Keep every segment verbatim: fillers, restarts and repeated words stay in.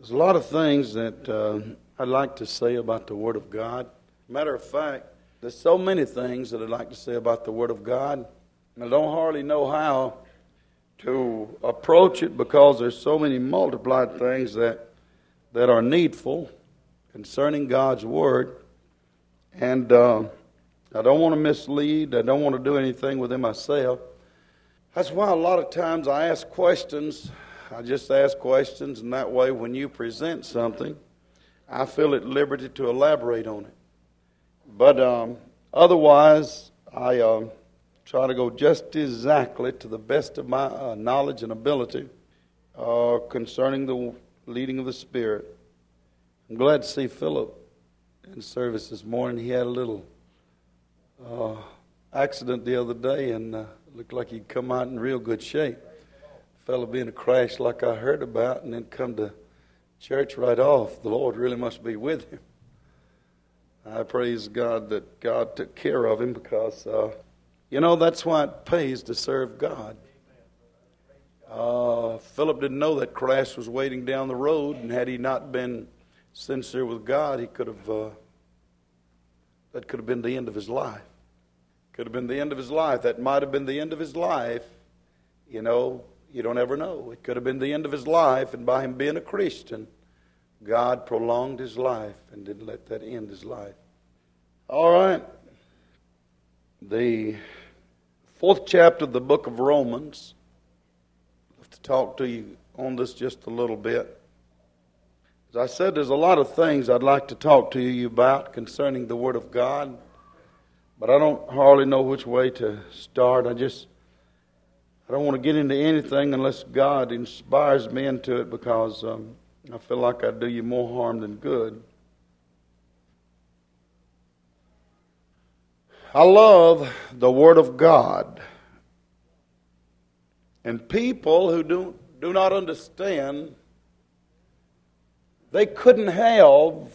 There's a lot of things that uh, I'd like to say about the Word of God. Matter of fact, there's so many things that I'd like to say about the Word of God, and I don't hardly know how to approach it because there's so many multiplied things that that are needful concerning God's Word, and uh, I don't want to mislead. I don't want to do anything within myself. That's why a lot of times I ask questions. I just ask questions, and that way when you present something, I feel at liberty to elaborate on it. But um, otherwise, I uh, try to go just exactly to the best of my uh, knowledge and ability uh, concerning the leading of the Spirit. I'm glad to see Philip in service this morning. He had a little uh, accident the other day, and uh, looked like he'd come out in real good shape. Fellow being a crash like I heard about, and then come to church right off. The Lord really must be with him. I praise God that God took care of him, because uh, you know, that's why it pays to serve God. Uh, Philip didn't know that crash was waiting down the road, and had he not been sincere with God, he could have uh, that could have been the end of his life. Could have been the end of his life. That might have been the end of his life. You know, you don't ever know. It could have been the end of his life, and by him being a Christian, God prolonged his life and didn't let that end his life. All right. The fourth chapter of the book of Romans. I have to talk to you on this just a little bit. As I said, there's a lot of things I'd like to talk to you about concerning the Word of God, but I don't hardly know which way to start. I just, I don't want to get into anything unless God inspires me into it, because um, I feel like I do you more harm than good. I love the Word of God. And people who do, do not understand, they couldn't have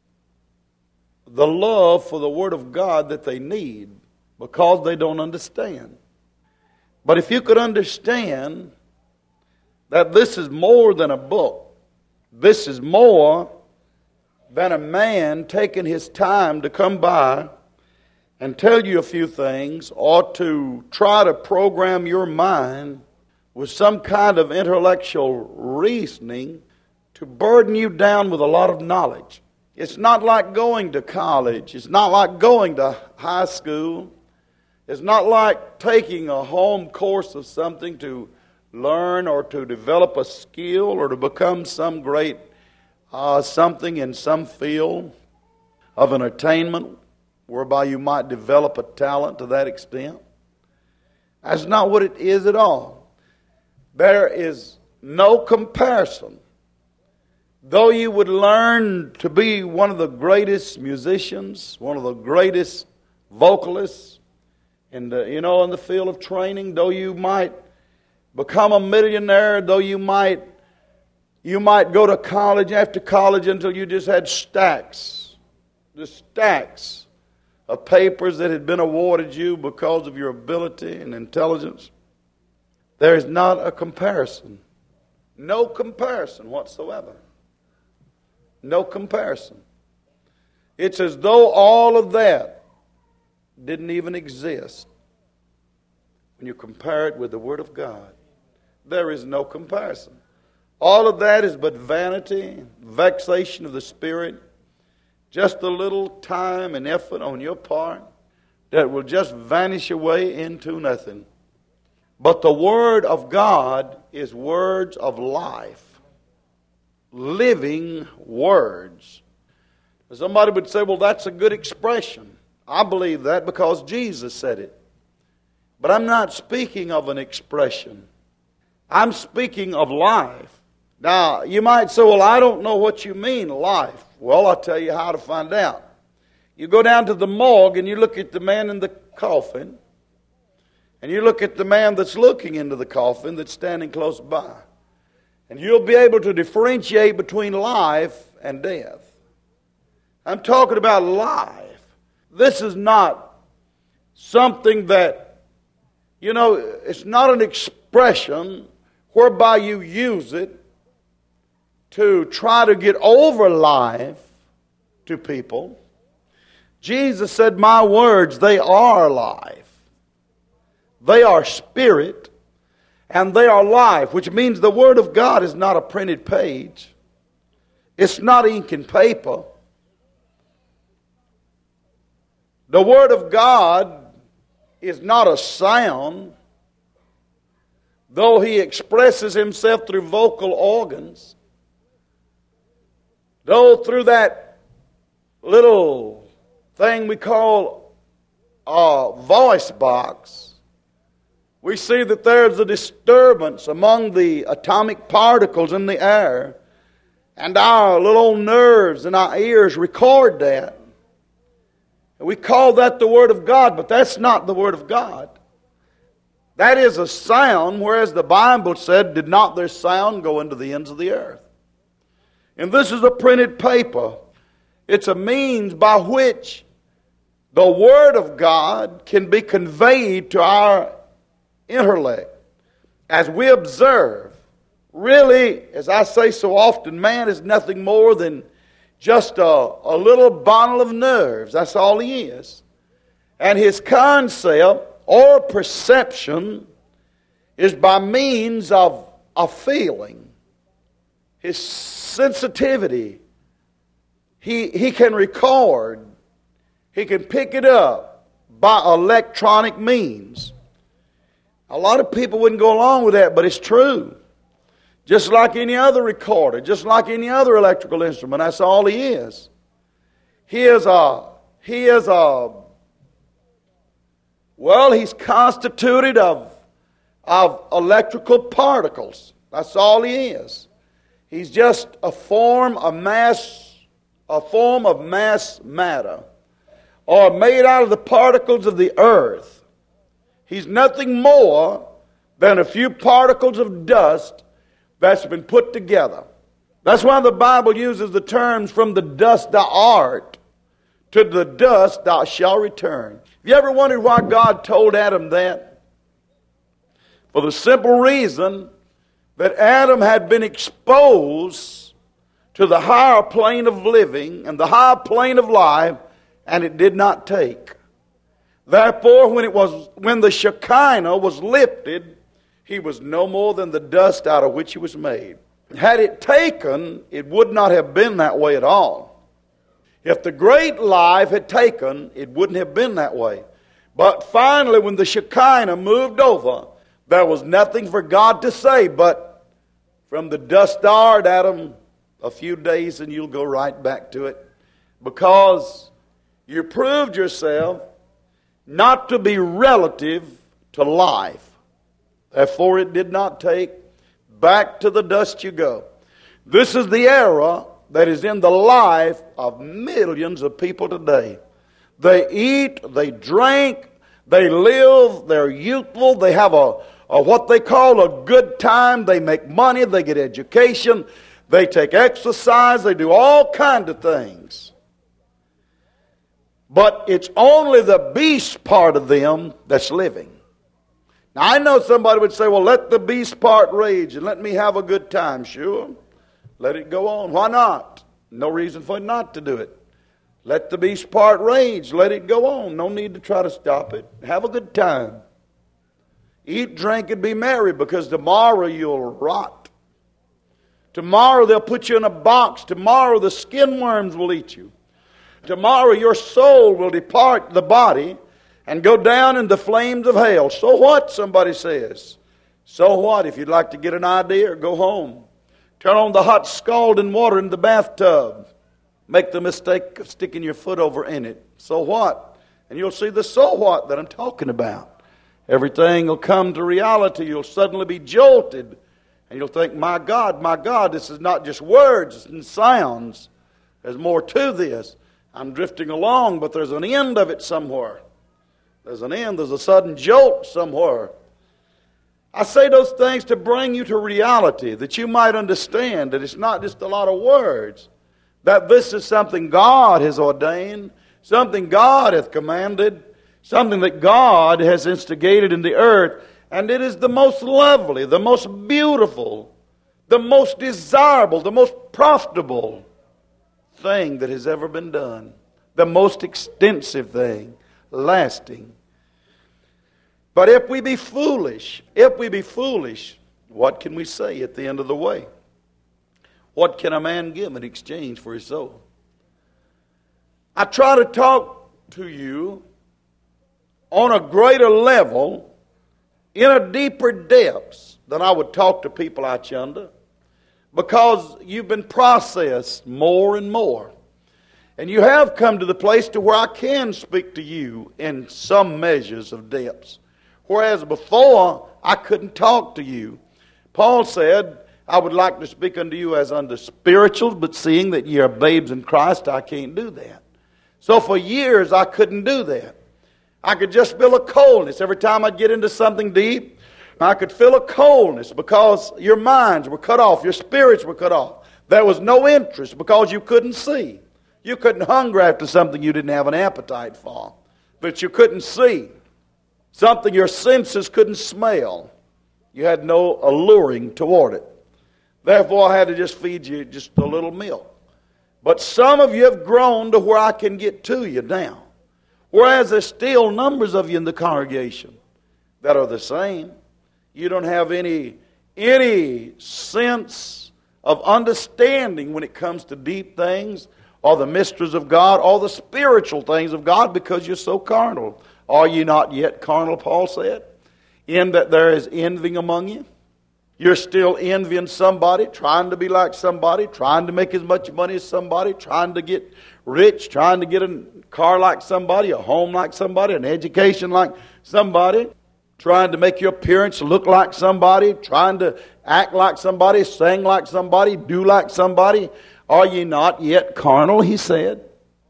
the love for the Word of God that they need, because they don't understand. But if you could understand that this is more than a book, this is more than a man taking his time to come by and tell you a few things, or to try to program your mind with some kind of intellectual reasoning to burden you down with a lot of knowledge. It's not like going to college. It's not like going to high school. It's not like taking a home course of something to learn or to develop a skill or to become some great uh, something in some field of entertainment whereby you might develop a talent to that extent. That's not what it is at all. There is no comparison. Though you would learn to be one of the greatest musicians, one of the greatest vocalists, in the, you know, in the field of training, though you might become a millionaire, though you might you might go to college after college until you just had stacks, just stacks of papers that had been awarded you because of your ability and intelligence, there is not a comparison. No comparison whatsoever. No comparison. It's as though all of that didn't even exist when you compare it with the Word of God. There is no comparison. All of that is but vanity, vexation of the Spirit, just a little time and effort on your part that will just vanish away into nothing. But the Word of God is words of life. Living words. Somebody would say, well, that's a good expression. I believe that because Jesus said it. But I'm not speaking of an expression. I'm speaking of life. Now, you might say, well, I don't know what you mean, life. Well, I'll tell you how to find out. You go down to the morgue and you look at the man in the coffin, and you look at the man that's looking into the coffin that's standing close by. And you'll be able to differentiate between life and death. I'm talking about life. This is not something that, you know, it's not an expression whereby you use it to try to get over life to people, Jesus said, my words, they are life. They are spirit, and they are life, which means the Word of God is not a printed page. It's not ink and paper. The Word of God is not a sound, though He expresses Himself through vocal organs, though through that little thing we call a voice box, we see that there's a disturbance among the atomic particles in the air, and our little old nerves and our ears record that. And we call that the Word of God, but that's not the Word of God. That is a sound, whereas the Bible said, did not their sound go into the ends of the earth? And this is a printed paper. It's a means by which the Word of God can be conveyed to our intellect as we observe. Really, as I say so often, man is nothing more than just a, a little bundle of nerves. That's all he is. And his concept or perception is by means of a feeling. His sensitivity. He, he can record. He can pick it up by electronic means. A lot of people wouldn't go along with that, but it's true. Just like any other recorder, just like any other electrical instrument, that's all he is. He is a, he is a, well, he's constituted of, of electrical particles. That's all he is. He's just a form of mass, a form of mass matter, or made out of the particles of the earth. He's nothing more than a few particles of dust that's been put together. That's why the Bible uses the terms from the dust thou art to the dust thou shalt return. Have you ever wondered why God told Adam that? For the simple reason that Adam had been exposed to the higher plane of living and the higher plane of life, and it did not take. Therefore, when it was when the Shekinah was lifted, he was no more than the dust out of which he was made. Had it taken, it would not have been that way at all. If the great life had taken, it wouldn't have been that way. But finally, when the Shekinah moved over, there was nothing for God to say but, from the dust thou art, Adam, a few days and you'll go right back to it. Because you proved yourself not to be relative to life. Therefore it did not take. Back to the dust you go. This is the era that is in the life of millions of people today. They eat, they drink, they live, they're youthful, they have a, a what they call a good time, they make money, they get education, they take exercise, they do all kinds of things. But it's only the beast part of them that's living. Now, I know somebody would say, well, let the beast part rage and let me have a good time. Sure. Let it go on. Why not? No reason for it not to do it. Let the beast part rage. Let it go on. No need to try to stop it. Have a good time. Eat, drink, and be merry, because tomorrow you'll rot. Tomorrow they'll put you in a box. Tomorrow the skin worms will eat you. Tomorrow your soul will depart the body and go down in the flames of hell. So what, somebody says. So what? If you'd like to get an idea, go home. Turn on the hot scalding water in the bathtub. Make the mistake of sticking your foot over in it. So what? And you'll see the so what that I'm talking about. Everything will come to reality. You'll suddenly be jolted. And you'll think, my God, my God, this is not just words and sounds. There's more to this. I'm drifting along, but there's an end of it somewhere. There's an end. There's a sudden jolt somewhere. I say those things to bring you to reality, that you might understand that it's not just a lot of words, that this is something God has ordained, something God hath commanded, something that God has instigated in the earth, and it is the most lovely, the most beautiful the most desirable, the most profitable thing that has ever been done, the most extensive thing, lasting. But if we be foolish, if we be foolish, what can we say at the end of the way? What can a man give in exchange for his soul? I try to talk to you on a greater level, in a deeper depths than I would talk to people out yonder, because you've been processed more and more. And you have come to the place to where I can speak to you in some measures of depths. Whereas before, I couldn't talk to you. Paul said, I would like to speak unto you as unto spirituals, but seeing that ye are babes in Christ, I can't do that. So for years, I couldn't do that. I could just feel a coldness. Every time I'd get into something deep, I could feel a coldness because your minds were cut off, your spirits were cut off. There was no interest because you couldn't see. You couldn't hunger after something you didn't have an appetite for. But you couldn't see. Something your senses couldn't smell. You had no alluring toward it. Therefore, I had to just feed you just a little milk. But some of you have grown to where I can get to you now. Whereas there's still numbers of you in the congregation that are the same. You don't have any, any sense of understanding when it comes to deep things or the mysteries of God or the spiritual things of God because you're so carnal. Are you not yet carnal, Paul said? In that there is envying among you. You're still envying somebody, trying to be like somebody, trying to make as much money as somebody, trying to get rich, trying to get a car like somebody, a home like somebody, an education like somebody, trying to make your appearance look like somebody, trying to act like somebody, sing like somebody, do like somebody. Are ye not yet carnal, he said?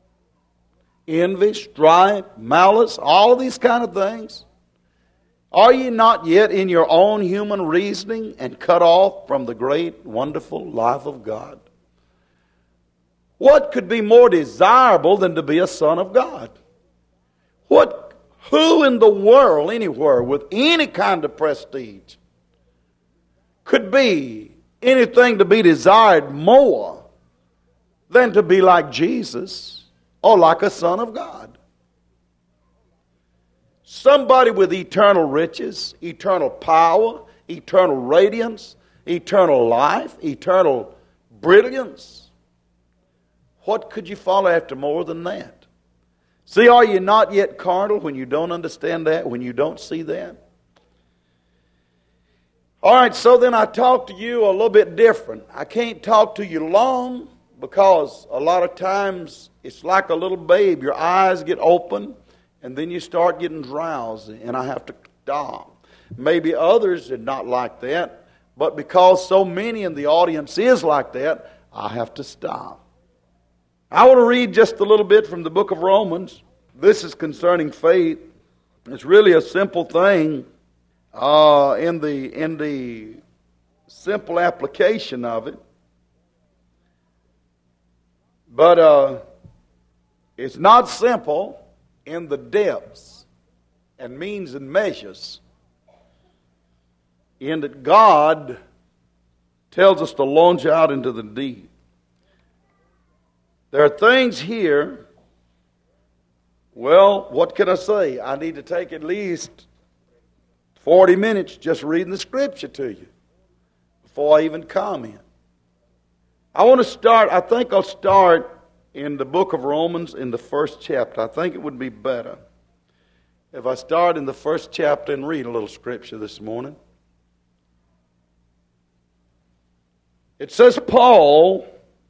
Envy, strife, malice, all of these kind of things. Are ye not yet in your own human reasoning and cut off from the great, wonderful life of God? What could be more desirable than to be a son of God? What, who in the world, anywhere, with any kind of prestige, could be anything to be desired more than to be like Jesus or like a son of God? Somebody with eternal riches, eternal power, eternal radiance, eternal life, eternal brilliance. What could you follow after more than that? See, are you not yet carnal when you don't understand that, when you don't see that? All right, so then I talk to you a little bit different. I can't talk to you long because a lot of times it's like a little babe. Your eyes get open and then you start getting drowsy and I have to stop. Maybe others are not like that, but because so many in the audience is like that, I have to stop. I want to read just a little bit from the book of Romans. This is concerning faith. It's really a simple thing uh, in the in the simple application of it. But uh, it's not simple in the depths and means and measures, in that God tells us to launch out into the deep. There are things here, well, what can I say? I need to take at least forty minutes just reading the scripture to you before I even comment. I want to start, I think I'll start in the book of Romans in the first chapter. I think it would be better if I start in the first chapter and read a little scripture this morning. It says, Paul,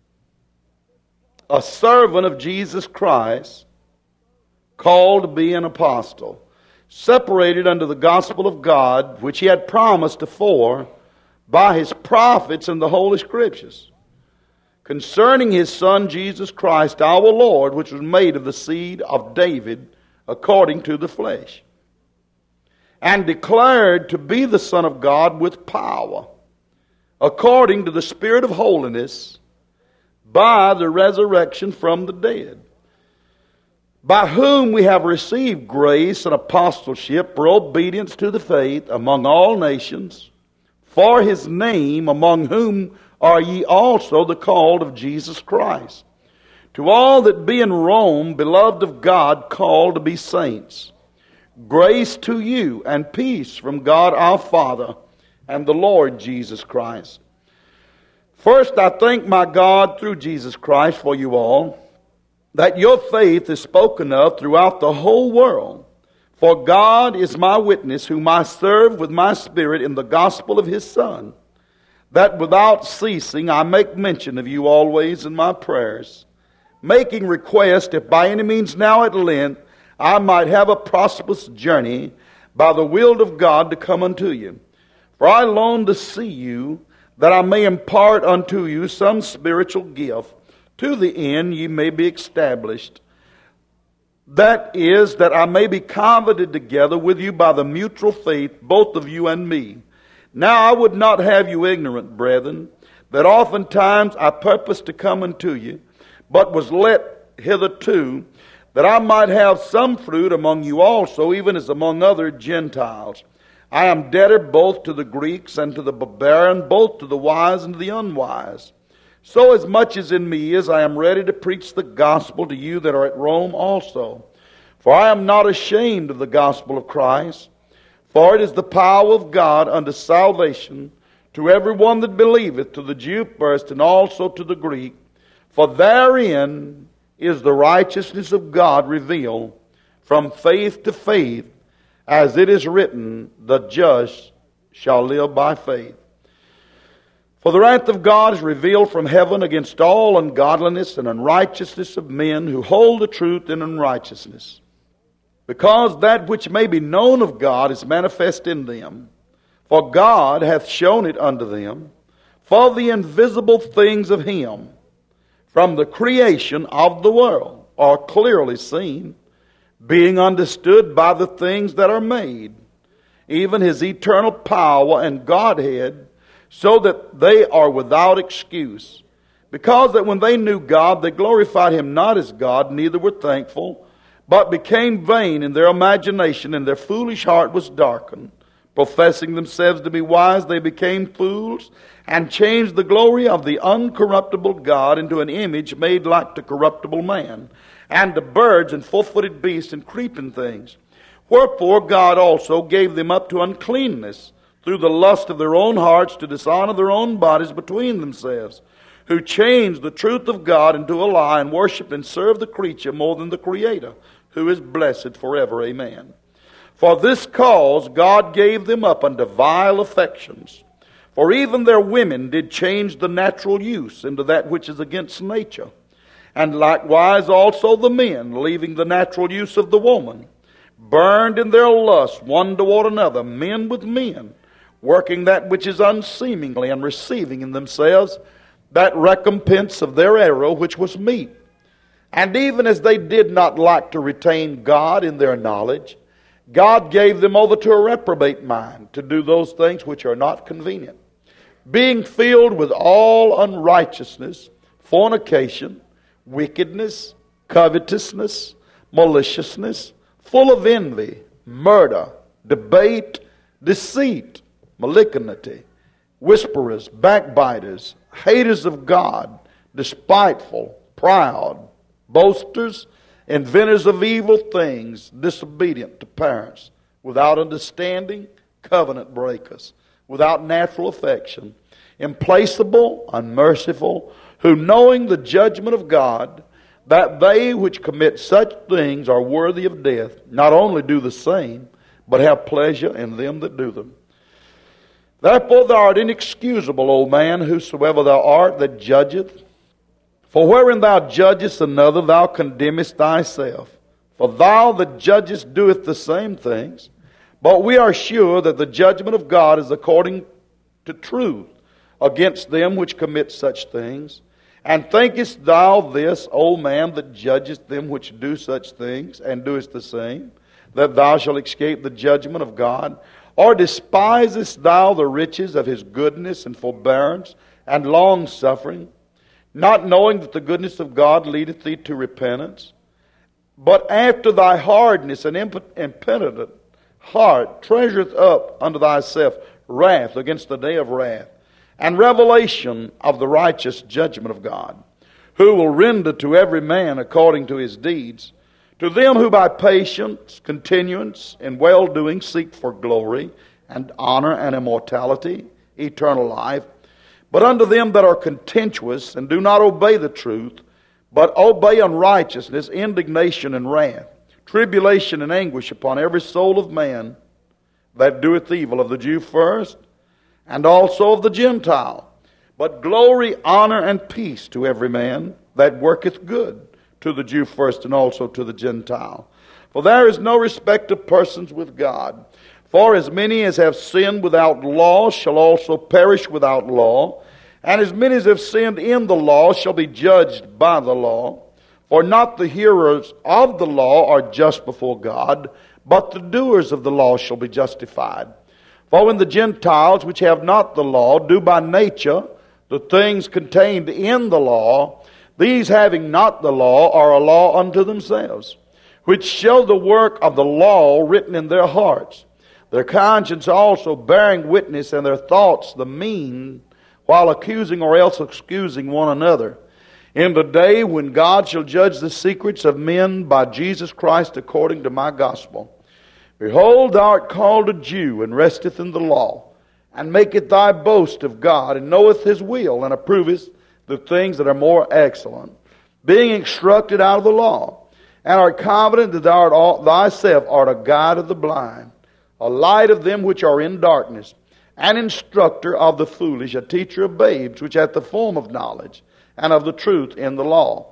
a servant of Jesus Christ, called to be an apostle, separated unto the gospel of God, which he had promised afore by his prophets in the Holy Scriptures, concerning his Son Jesus Christ our Lord, which was made of the seed of David according to the flesh, and declared to be the Son of God with power, according to the Spirit of holiness, by the resurrection from the dead, by whom we have received grace and apostleship for obedience to the faith among all nations, for his name, among whom are ye also the called of Jesus Christ. To all that be in Rome, beloved of God, called to be saints, grace to you and peace from God our Father and the Lord Jesus Christ. First, I thank my God through Jesus Christ for you all, that your faith is spoken of throughout the whole world. For God is my witness, whom I serve with my spirit in the gospel of his Son, that without ceasing I make mention of you always in my prayers, making request, if by any means now at length I might have a prosperous journey by the will of God to come unto you. For I long to see you, that I may impart unto you some spiritual gift, to the end ye may be established. That is, that I may be covenanted together with you by the mutual faith, both of you and me. Now I would not have you ignorant, brethren, that oftentimes I purposed to come unto you, but was let hitherto, that I might have some fruit among you also, even as among other Gentiles. I am debtor both to the Greeks and to the barbarian, both to the wise and to the unwise. So as much as in me is, I am ready to preach the gospel to you that are at Rome also. For I am not ashamed of the gospel of Christ, for it is the power of God unto salvation to every one that believeth, to the Jew first, and also to the Greek. For therein is the righteousness of God revealed from faith to faith, as it is written, the just shall live by faith. For the wrath of God is revealed from heaven against all ungodliness and unrighteousness of men who hold the truth in unrighteousness, because that which may be known of God is manifest in them. For God hath shown it unto them, for the invisible things of him from the creation of the world are clearly seen, being understood by the things that are made, even his eternal power and Godhead, so that they are without excuse. Because that when they knew God, they glorified him not as God, neither were thankful, but became vain in their imagination, and their foolish heart was darkened. Professing themselves to be wise, they became fools, and changed the glory of the uncorruptible God into an image made like to corruptible man, and to birds and four-footed beasts and creeping things. Wherefore God also gave them up to uncleanness, through the lust of their own hearts, to dishonor their own bodies between themselves, who changed the truth of God into a lie, and worship and serve the creature more than the Creator, who is blessed forever. Amen. For this cause God gave them up unto vile affections. For even their women did change the natural use into that which is against nature. And likewise also the men, leaving the natural use of the woman, burned in their lust one toward another, men with men, working that which is unseemingly, and receiving in themselves that recompense of their error which was meet. And even as they did not like to retain God in their knowledge, God gave them over to a reprobate mind, to do those things which are not convenient, being filled with all unrighteousness, fornication, wickedness, covetousness, maliciousness, full of envy, murder, debate, deceit, malignity, whisperers, backbiters, haters of God, despiteful, proud, boasters, inventors of evil things, disobedient to parents, without understanding, covenant breakers, without natural affection, implacable, unmerciful, who knowing the judgment of God, that they which commit such things are worthy of death, not only do the same, but have pleasure in them that do them. Therefore thou art inexcusable, O man, whosoever thou art that judgeth. For wherein thou judgest another, thou condemnest thyself. For thou that judgest doeth the same things. But we are sure that the judgment of God is according to truth against them which commit such things. And thinkest thou this, O man, that judgest them which do such things, and doest the same, that thou shalt escape the judgment of God? Or despisest thou the riches of his goodness and forbearance and long-suffering, not knowing that the goodness of God leadeth thee to repentance? But after thy hardness and impenitent heart treasureth up unto thyself wrath, against the day of wrath, and revelation of the righteous judgment of God, who will render to every man according to his deeds. To them who by patience, continuance, in well-doing seek for glory and honor and immortality, eternal life. But unto them that are contentious and do not obey the truth, but obey unrighteousness, indignation and wrath, tribulation and anguish upon every soul of man that doeth evil, of the Jew first, and also of the Gentile. But glory, honor, and peace to every man that worketh good, to the Jew first, and also to the Gentile. For there is no respect of persons with God. For as many as have sinned without law shall also perish without law, and as many as have sinned in the law shall be judged by the law. For not the hearers of the law are just before God, but the doers of the law shall be justified. For when the Gentiles, which have not the law, do by nature the things contained in the law, these having not the law are a law unto themselves, which show the work of the law written in their hearts, their conscience also bearing witness, and their thoughts the mean, while accusing or else excusing one another. In the day when God shall judge the secrets of men by Jesus Christ according to my gospel. Behold, thou art called a Jew, and resteth in the law, and maketh thy boast of God, and knoweth his will, and approvest the things that are more excellent, being instructed out of the law, and art confident that thou art all, thyself art a guide of the blind, a light of them which are in darkness, an instructor of the foolish, a teacher of babes, which hath the form of knowledge, and of the truth in the law.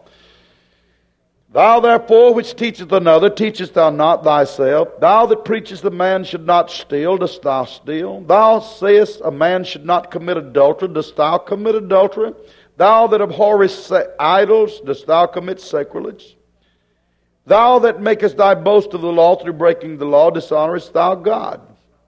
Thou therefore which teachest another, teachest thou not thyself? Thou that preachest a man should not steal, dost thou steal? Thou sayest a man should not commit adultery, dost thou commit adultery? Thou that abhorrest idols, dost thou commit sacrilege? Thou that makest thy boast of the law through breaking the law, dishonorest thou God?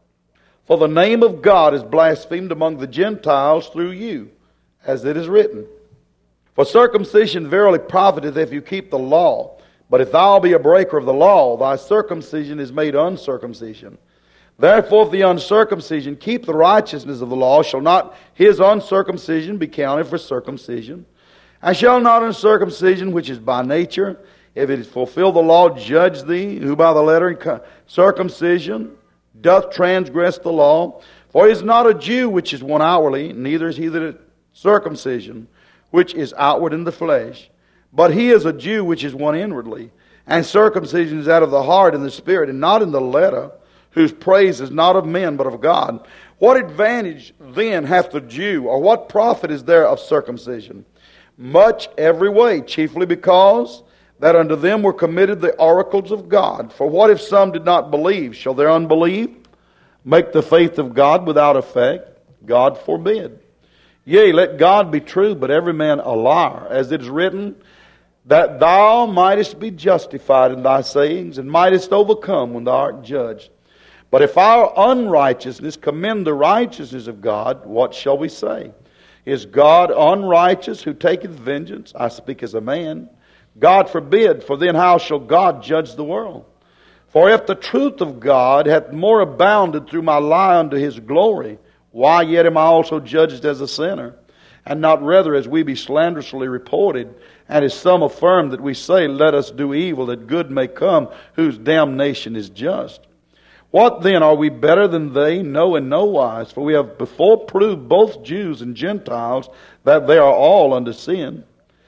For the name of God is blasphemed among the Gentiles through you, as it is written. For circumcision verily profiteth if you keep the law. But if thou be a breaker of the law, thy circumcision is made uncircumcision. Therefore, if the uncircumcision keep the righteousness of the law, shall not his uncircumcision be counted for circumcision? And shall not uncircumcision, which is by nature, if it fulfill the law, judge thee, who by the letter and circumcision doth transgress the law? For he is not a Jew which is one outwardly, neither is he that is circumcision, which is outward in the flesh. But he is a Jew which is one inwardly. And circumcision is out of the heart and the spirit, and not in the letter, whose praise is not of men, but of God. What advantage then hath the Jew, or what profit is there of circumcision? Much every way, chiefly because that unto them were committed the oracles of God. For what if some did not believe? Shall their unbelief make the faith of God without effect? God forbid. Yea, let God be true, but every man a liar, as it is written, that thou mightest be justified in thy sayings, and mightest overcome when thou art judged. But if our unrighteousness commend the righteousness of God, what shall we say? Is God unrighteous who taketh vengeance? I speak as a man. God forbid, for then how shall God judge the world? For if the truth of God hath more abounded through my lie unto his glory, why yet am I also judged as a sinner? And not rather as we be slanderously reported, and as some affirm that we say, let us do evil, that good may come, whose damnation is just. What then, are we better than they? No, in no wise. For we have before proved both Jews and Gentiles that they are all under sin.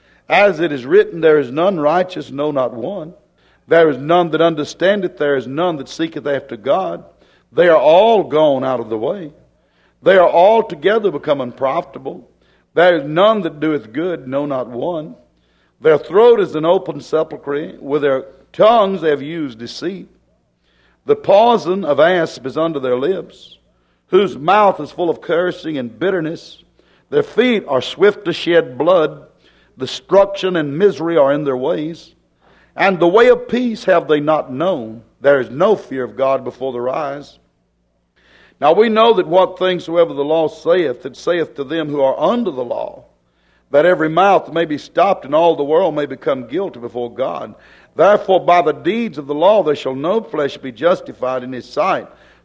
As it is written, there is none righteous, no, not one. There is none that understandeth, there is none that seeketh after God. They are all gone out of the way. They are all together become unprofitable. There is none that doeth good, no, not one. Their throat is an open sepulchre. With their tongues they have used deceit. The poison of asp is under their lips, whose mouth is full of cursing and bitterness. Their feet are swift to shed blood. Destruction and misery are in their ways. And the way of peace have they not known. There is no fear of God before their eyes. Now we know that what things soever the law saith, it saith to them who are under the law, that every mouth may be stopped, and all the world may become guilty before God. Therefore by the deeds of the law there shall no flesh be justified in his sight.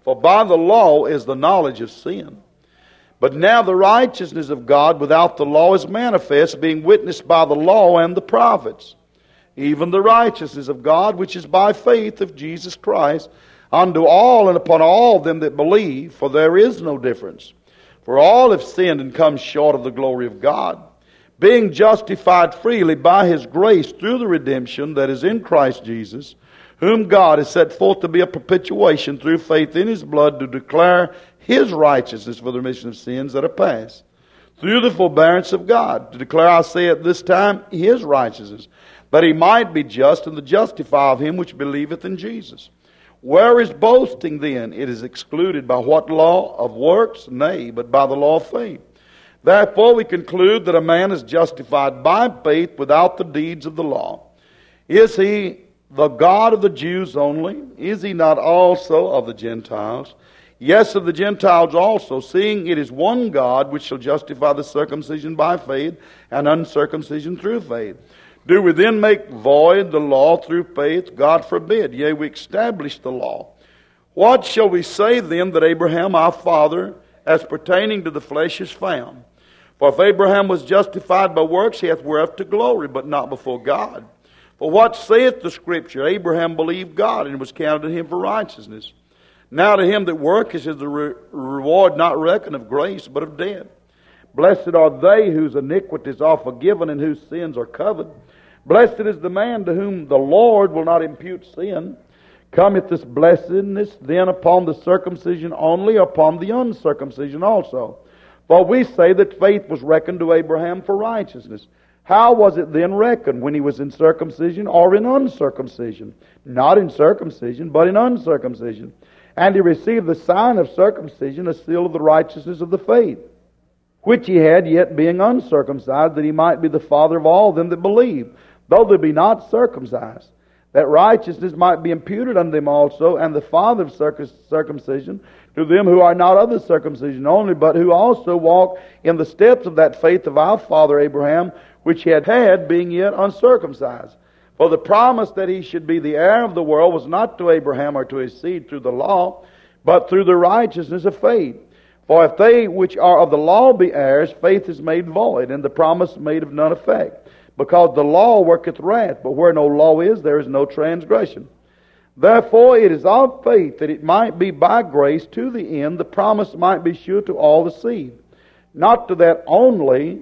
For by the law is the knowledge of sin. But now the righteousness of God without the law is manifest, being witnessed by the law and the prophets, even the righteousness of God, which is by faith of Jesus Christ, unto all and upon all them that believe, for there is no difference. For all have sinned and come short of the glory of God, being justified freely by His grace through the redemption that is in Christ Jesus, whom God has set forth to be a perpetuation through faith in His blood, to declare His righteousness for the remission of sins that are past, through the forbearance of God, to declare, I say at this time, His righteousness, that He might be just and the justifier of him which believeth in Jesus. Where is boasting then? It is excluded. By what law? Of works? Nay, but by the law of faith. Therefore we conclude that a man is justified by faith without the deeds of the law. Is he the God of the Jews only? Is He not also of the Gentiles? Yes, of the Gentiles also, seeing it is one God which shall justify the circumcision by faith and uncircumcision through faith. Do we then make void the law through faith? God forbid. Yea, we establish the law. What shall we say then that Abraham our father, as pertaining to the flesh, is found? For if Abraham was justified by works, he hath whereof to glory, but not before God. For what saith the Scripture? Abraham believed God, and it was counted to him for righteousness. Now to him that worketh is the re- reward not reckoned of grace, but of debt. Blessed are they whose iniquities are forgiven and whose sins are covered. Blessed is the man to whom the Lord will not impute sin. Cometh this blessedness then upon the circumcision only, upon the uncircumcision also? For we say that faith was reckoned to Abraham for righteousness. How was it then reckoned? When he was in circumcision or in uncircumcision? Not in circumcision, but in uncircumcision. And he received the sign of circumcision, a seal of the righteousness of the faith, which he had yet being uncircumcised, that he might be the father of all them that believe, though they be not circumcised, that righteousness might be imputed unto them also, and the father of circumcision to them who are not of the circumcision only, but who also walk in the steps of that faith of our father Abraham, which he had had, being yet uncircumcised. For the promise that he should be the heir of the world was not to Abraham or to his seed through the law, but through the righteousness of faith. For if they which are of the law be heirs, faith is made void, and the promise made of none effect. Because the law worketh wrath, but where no law is, there is no transgression. Therefore it is of faith, that it might be by grace to the end, the promise might be sure to all the seed. Not to that only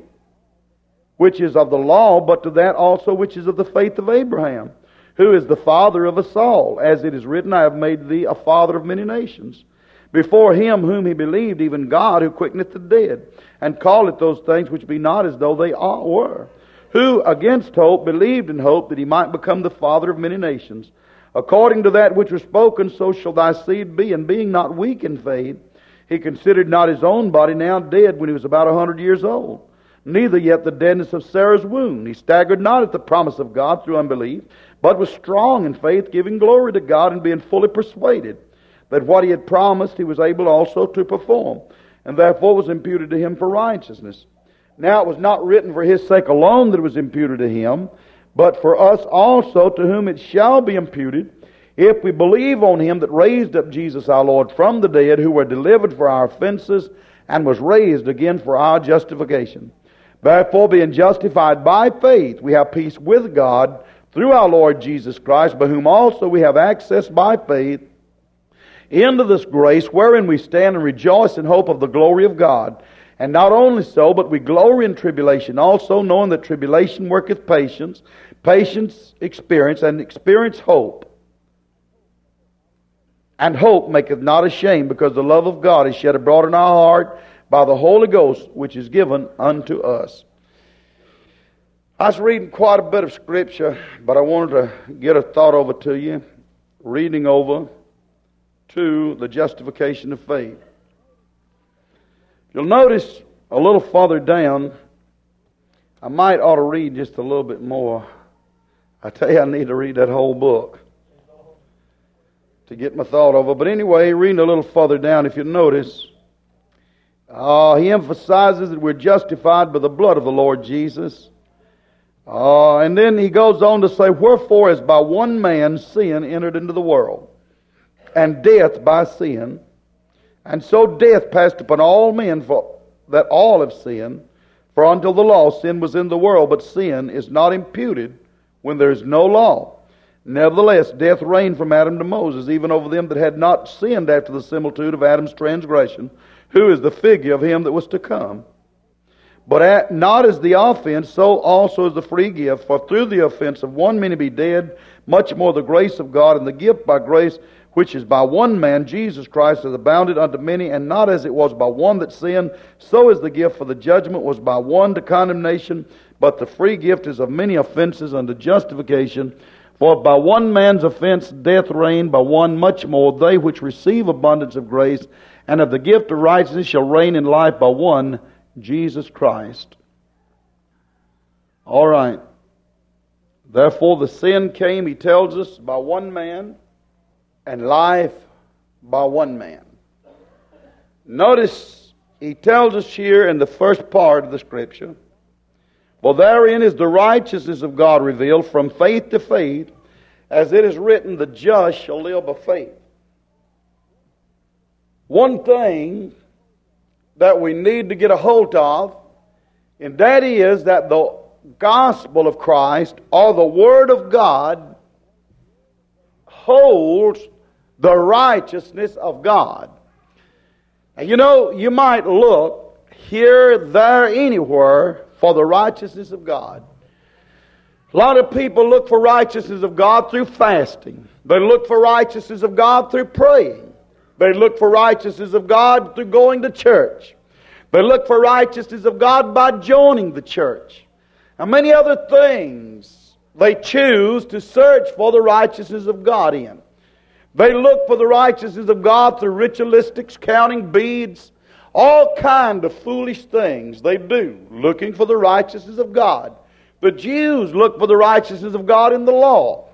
which is of the law, but to that also which is of the faith of Abraham, who is the father of us all. As it is written, I have made thee a father of many nations, before him whom he believed, even God, who quickeneth the dead, and calleth those things which be not as though they are, were. Who against hope believed in hope, that he might become the father of many nations. According to that which was spoken, so shall thy seed be. And being not weak in faith, he considered not his own body now dead, when he was about a hundred years old, neither yet the deadness of Sarah's womb. He staggered not at the promise of God through unbelief, but was strong in faith, giving glory to God, and being fully persuaded that what he had promised he was able also to perform, and therefore was imputed to him for righteousness. Now it was not written for his sake alone that it was imputed to him, but for us also, to whom it shall be imputed, if we believe on him that raised up Jesus our Lord from the dead, who were delivered for our offenses, and was raised again for our justification. Therefore, being justified by faith, we have peace with God through our Lord Jesus Christ, by whom also we have access by faith into this grace wherein we stand and rejoice in hope of the glory of God. And not only so, but we glory in tribulation also, knowing that tribulation worketh patience, patience experience, and experience hope. And hope maketh not ashamed, because the love of God is shed abroad in our heart by the Holy Ghost, which is given unto us. I was reading quite a bit of Scripture, but I wanted to get a thought over to you, reading over to the justification of faith. You'll notice a little farther down, I might ought to read just a little bit more. I tell you, I need to read that whole book to get my thought over. But anyway, reading a little further down, if you notice, uh, he emphasizes that we're justified by the blood of the Lord Jesus. Uh, and then he goes on to say, wherefore as by one man sin entered into the world, and death by sin, And so death passed upon all men, for that all have sinned. For until the law, sin was in the world, but sin is not imputed when there is no law. Nevertheless, death reigned from Adam to Moses, even over them that had not sinned after the similitude of Adam's transgression, who is the figure of him that was to come. But at, not as the offense, so also is the free gift. For through the offense of one many be dead, much more the grace of God and the gift by grace, which is by one man, Jesus Christ, has abounded unto many. And not as it was by one that sinned, so is the gift. For the judgment was by one to condemnation, but the free gift is of many offenses unto justification. For by one man's offense death reigned, by one much more they which receive abundance of grace and of the gift of righteousness shall reign in life by one, Jesus Christ. All right. Therefore the sin came, he tells us, by one man, and life by one man. Notice he tells us here in the first part of the Scripture, for therein is the righteousness of God revealed from faith to faith, as it is written, the just shall live by faith. One thing that we need to get a hold of, and that is that the gospel of Christ, or the Word of God, holds the righteousness of God. And you know, you might look here, there, anywhere for the righteousness of God. A lot of people look for righteousness of God through fasting. They look for righteousness of God through praying. They look for righteousness of God through going to church. They look for righteousness of God by joining the church. And many other things they choose to search for the righteousness of God in. They look for the righteousness of God through ritualistics, counting beads, all kind of foolish things they do, looking for the righteousness of God. The Jews look for the righteousness of God in the law.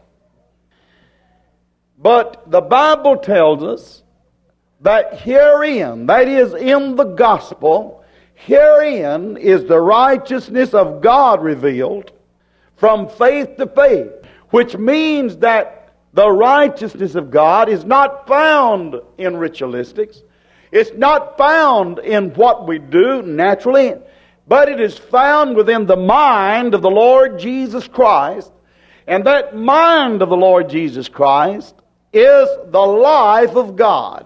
But the Bible tells us that herein, that is in the gospel, herein is the righteousness of God revealed from faith to faith, which means that the righteousness of God is not found in ritualistics. It's not found in what we do naturally, but it is found within the mind of the Lord Jesus Christ. And that mind of the Lord Jesus Christ is the life of God.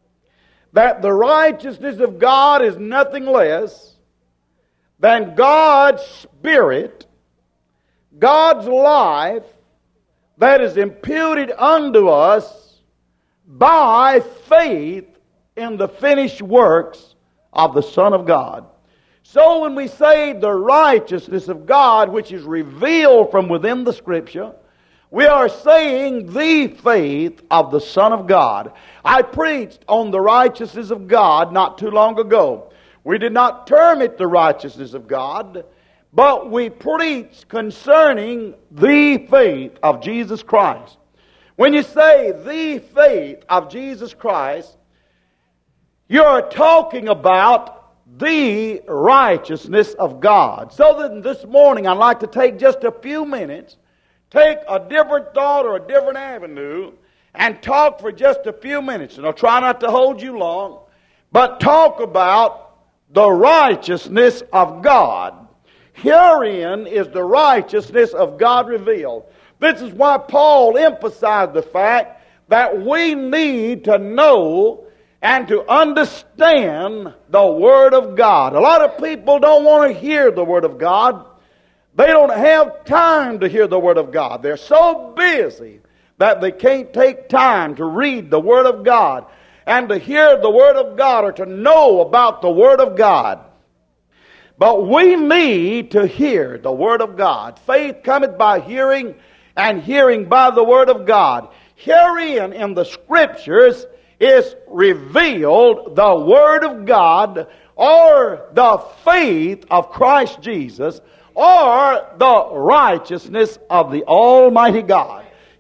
That the righteousness of God is nothing less than God's Spirit, God's life, that is imputed unto us by faith in the finished works of the Son of God. So when we say the righteousness of God, which is revealed from within the Scripture, we are saying the faith of the Son of God. I preached on the righteousness of God not too long ago. We did not term it the righteousness of God, but we preached concerning the faith of Jesus Christ. When you say the faith of Jesus Christ, you're talking about the righteousness of God. So that this morning I'd like to take just a few minutes, take a different thought or a different avenue, and talk for just a few minutes. And I'll try not to hold you long, but talk about the righteousness of God. Herein is the righteousness of God revealed. This is why Paul emphasized the fact that we need to know and to understand the Word of God. A lot of people don't want to hear the Word of God. They don't have time to hear the Word of God. They're so busy that they can't take time to read the Word of God and to hear the Word of God or to know about the Word of God. But we need to hear the Word of God. Faith cometh by hearing, and hearing by the Word of God. Herein in the Scriptures is revealed the Word of God, or the faith of Christ Jesus, or the righteousness of the Almighty God.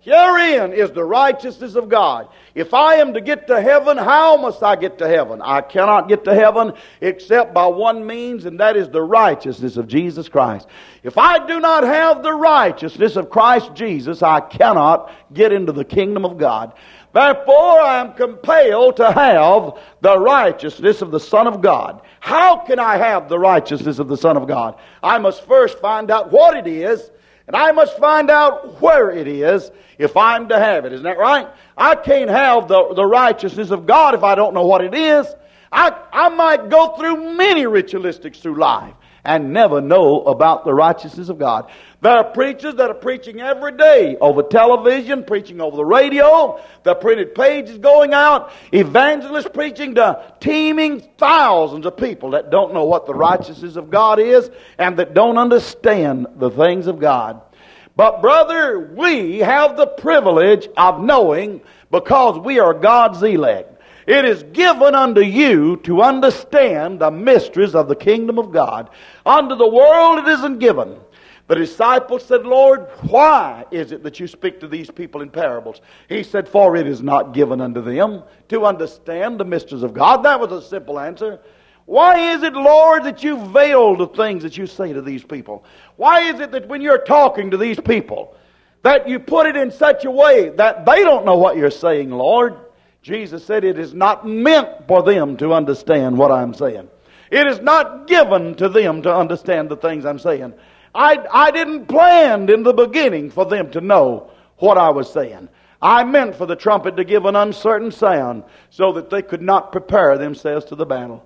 Herein is the righteousness of God. If I am to get to heaven, how must I get to heaven? I cannot get to heaven except by one means, and that is the righteousness of Jesus Christ. If I do not have the righteousness of Christ Jesus, I cannot get into the kingdom of God. Therefore, I am compelled to have the righteousness of the Son of God. How can I have the righteousness of the Son of God? I must first find out what it is, and I must find out where it is if I'm to have it. Isn't that right? I can't have the, the righteousness of God if I don't know what it is. I, I might go through many ritualistics through life and never know about the righteousness of God. There are preachers that are preaching every day over television, preaching over the radio, the printed pages going out, evangelists preaching to teeming thousands of people that don't know what the righteousness of God is and that don't understand the things of God. But brother, we have the privilege of knowing because we are God's elect. It is given unto you to understand the mysteries of the kingdom of God. Unto the world it isn't given. The disciples said, Lord, why is it that you speak to these people in parables? He said, for it is not given unto them to understand the mysteries of God. That was a simple answer. Why is it, Lord, that you veil the things that you say to these people? Why is it that when you're talking to these people, that you put it in such a way that they don't know what you're saying, Lord? Jesus said it is not meant for them to understand what I'm saying. It is not given to them to understand the things I'm saying. I, I didn't plan in the beginning for them to know what I was saying. I meant for the trumpet to give an uncertain sound so that they could not prepare themselves to the battle.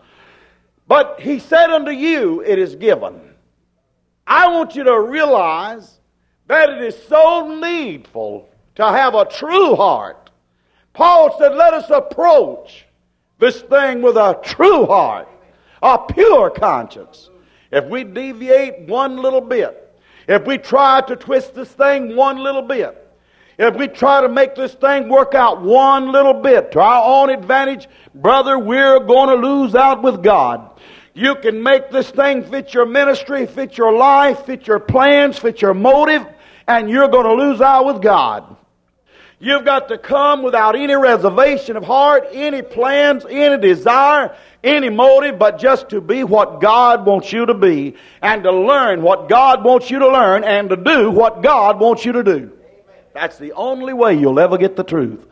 But he said unto you, it is given. I want you to realize that it is so needful to have a true heart. Paul said, let us approach this thing with a true heart, a pure conscience. If we deviate one little bit, if we try to twist this thing one little bit, if we try to make this thing work out one little bit to our own advantage, brother, we're going to lose out with God. You can make this thing fit your ministry, fit your life, fit your plans, fit your motive, and you're going to lose out with God. You've got to come without any reservation of heart, any plans, any desire, any motive, but just to be what God wants you to be, and to learn what God wants you to learn, and to do what God wants you to do. That's the only way you'll ever get the truth.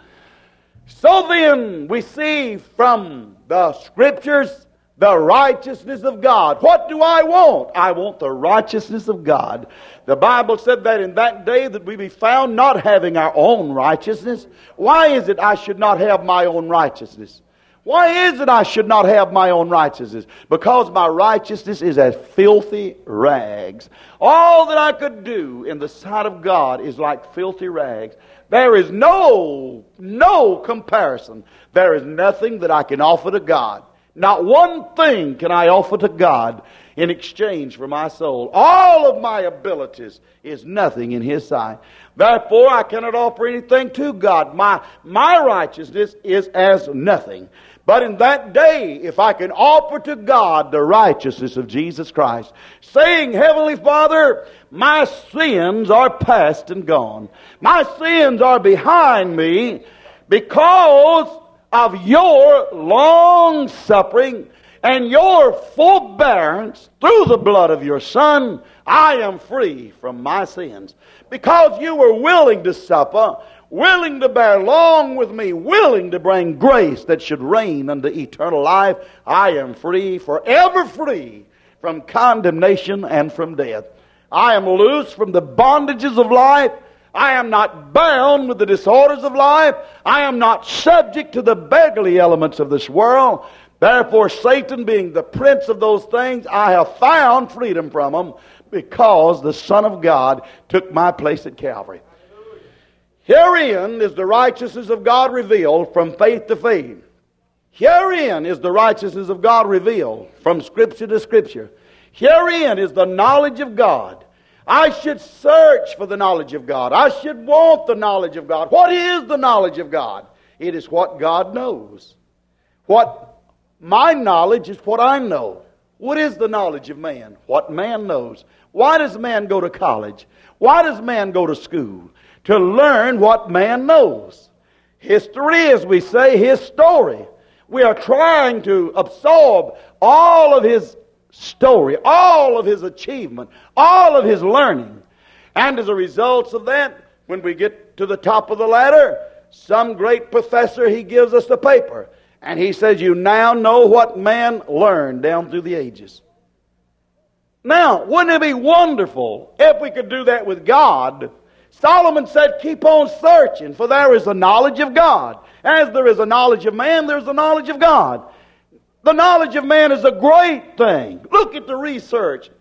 So then, we see from the Scriptures the righteousness of God. What do I want? I want the righteousness of God. The Bible said that in that day that we be found not having our own righteousness. Why is it I should not have my own righteousness? Why is it I should not have my own righteousness? Because my righteousness is as filthy rags. All that I could do in the sight of God is like filthy rags. There is no, no comparison. There is nothing that I can offer to God. Not one thing can I offer to God in exchange for my soul. All of my abilities is nothing in His sight. Therefore, I cannot offer anything to God. My, my righteousness is as nothing. But in that day, if I can offer to God the righteousness of Jesus Christ, saying, Heavenly Father, my sins are past and gone. My sins are behind me because of your long suffering and your forbearance through the blood of your Son, I am free from my sins. Because you were willing to suffer, willing to bear long with me, willing to bring grace that should reign unto eternal life, I am free, forever free from condemnation and from death. I am loose from the bondages of life. I am not bound with the disorders of life. I am not subject to the beggarly elements of this world. Therefore, Satan being the prince of those things, I have found freedom from him because the Son of God took my place at Calvary. Herein is the righteousness of God revealed from faith to faith. Herein is the righteousness of God revealed from Scripture to Scripture. Herein is the knowledge of God. I should search for the knowledge of God. I should want the knowledge of God. What is the knowledge of God? It is what God knows. What my knowledge is what I know. What is the knowledge of man? What man knows. Why does man go to college? Why does man go to school? to learn what man knows. History, as we say, his story. We are trying to absorb all of his story, all of his achievement, all of his learning. And as a result of that, when we get to the top of the ladder, some great professor, he gives us the paper. And he says, you now know what man learned down through the ages. Now, wouldn't it be wonderful if we could do that with God? Solomon said, keep on searching, for there is a knowledge of God. As there is a knowledge of man, there is a knowledge of God. The knowledge of man is a great thing. Look at the research.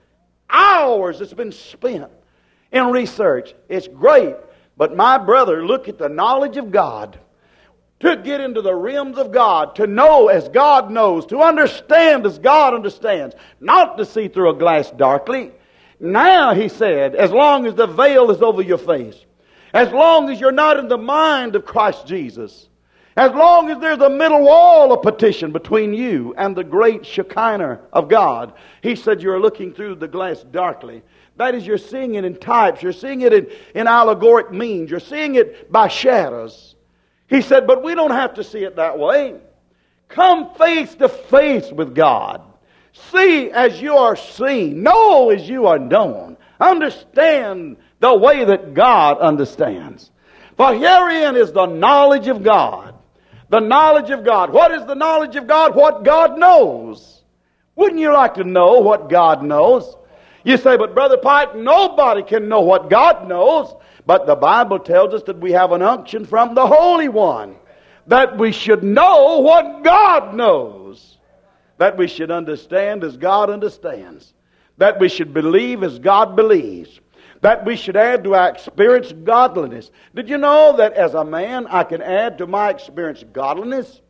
Hours that's been spent in research. It's great. But my brother, look at the knowledge of God. To get into the realms of God, to know as God knows, to understand as God understands, not to see through a glass darkly. Now, he said, as long as the veil is over your face, as long as you're not in the mind of Christ Jesus, as long as there's a middle wall of partition between you and the great Shekinah of God, he said you're looking through the glass darkly. That is, you're seeing it in types, you're seeing it in, in allegoric means, you're seeing it by shadows. He said, but we don't have to see it that way. Come face to face with God. See as you are seen. Know as you are known. Understand the way that God understands. For herein is the knowledge of God. The knowledge of God. What is the knowledge of God? What God knows. Wouldn't you like to know what God knows? You say, but Brother Pike, nobody can know what God knows. But the Bible tells us that we have an unction from the Holy One. That we should know what God knows. That we should understand as God understands. That we should believe as God believes. That we should add to our experience godliness. Did you know that as a man I can add to my experience godliness?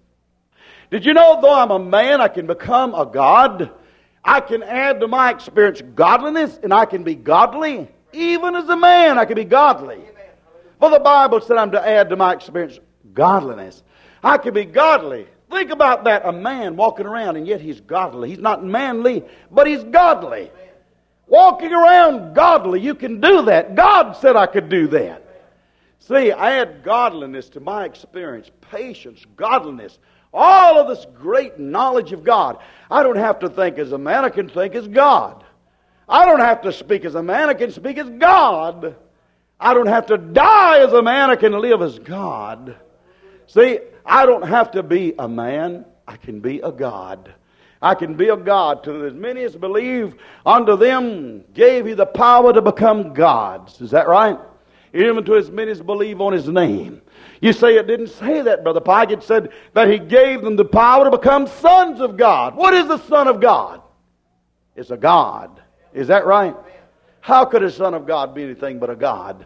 Did you know though I'm a man I can become a God? I can add to my experience godliness and I can be godly. Even as a man I can be godly. For the Bible said I'm to add to my experience godliness. I can be godly. Think about that. A man walking around and yet he's godly. He's not manly, but he's godly. Walking around godly, you can do that. God said I could do that. See, I add godliness to my experience, patience, godliness, all of this great knowledge of God. I don't have to think as a man, I can think as God. I don't have to speak as a man, I can speak as God. I don't have to die as a man, I can live as God. See, I don't have to be a man, I can be a God. I can be a God. To as many as believe, unto them gave he the power to become gods. Is that right? Even to as many as believe on his name. You say it didn't say that, Brother Pike. It said that he gave them the power to become sons of God. What is the Son of God? It's a God. Is that right? How could a Son of God be anything but a God?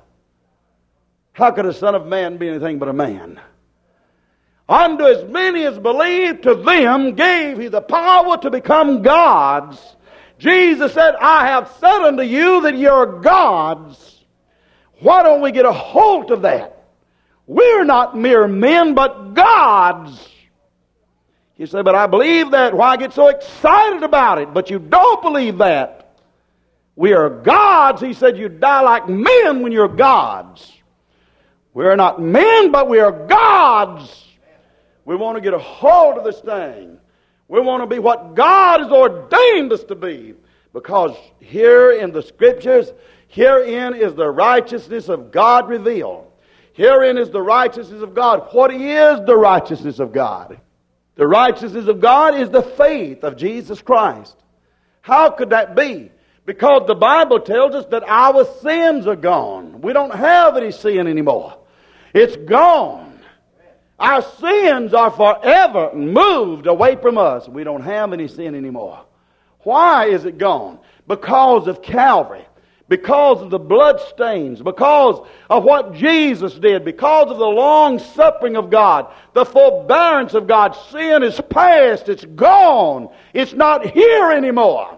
How could a Son of Man be anything but a man? Unto as many as believed, to them gave he the power to become gods. Jesus said, I have said unto you that you're gods. Why don't we get a hold of that? We're not mere men, but gods. You say, but I believe that. Why get so excited about it? But you don't believe that. We are gods. He said, you die like men when you're gods. We're not men, but we are gods. We want to get a hold of this thing. We want to be what God has ordained us to be. Because here in the Scriptures, herein is the righteousness of God revealed. Herein is the righteousness of God. What is the righteousness of God? The righteousness of God is the faith of Jesus Christ. How could that be? Because the Bible tells us that our sins are gone. We don't have any sin anymore. It's gone. Our sins are forever moved away from us. We don't have any sin anymore. Why is it gone? Because of Calvary. Because of the blood stains. Because of what Jesus did. Because of the long suffering of God. The forbearance of God. Sin is past. It's gone. It's not here anymore.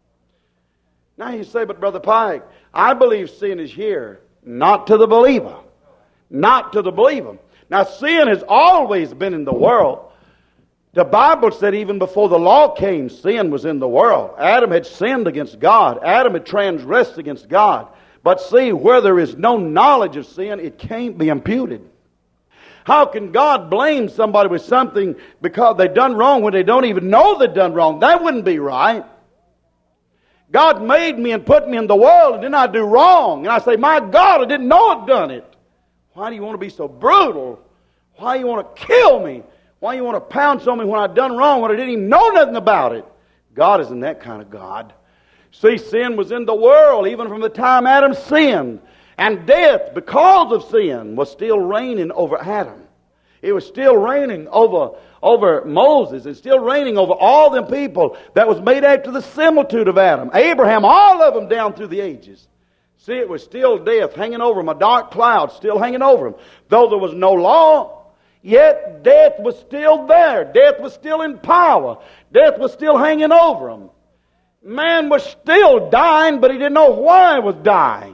Now you say, but Brother Pike, I believe sin is here. Not to the believer. Not to the believer. Now, sin has always been in the world. The Bible said even before the law came, sin was in the world. Adam had sinned against God. Adam had transgressed against God. But see, where there is no knowledge of sin, it can't be imputed. How can God blame somebody with something because they've done wrong when they don't even know they've done wrong? That wouldn't be right. God made me and put me in the world, and then I do wrong. And I say, my God, I didn't know I'd done it. Why do you want to be so brutal? Why do you want to kill me? Why do you want to pounce on me when I've done wrong when I didn't even know nothing about it? God isn't that kind of God. See, sin was in the world even from the time Adam sinned. And death, because of sin, was still reigning over Adam. It was still reigning over, over Moses. It's still reigning over all them people that was made after the similitude of Adam. Abraham, all of them down through the ages. See, it was still death hanging over them, a dark cloud still hanging over them. Though there was no law, yet death was still there. Death was still in power. Death was still hanging over them. Man was still dying, but he didn't know why he was dying.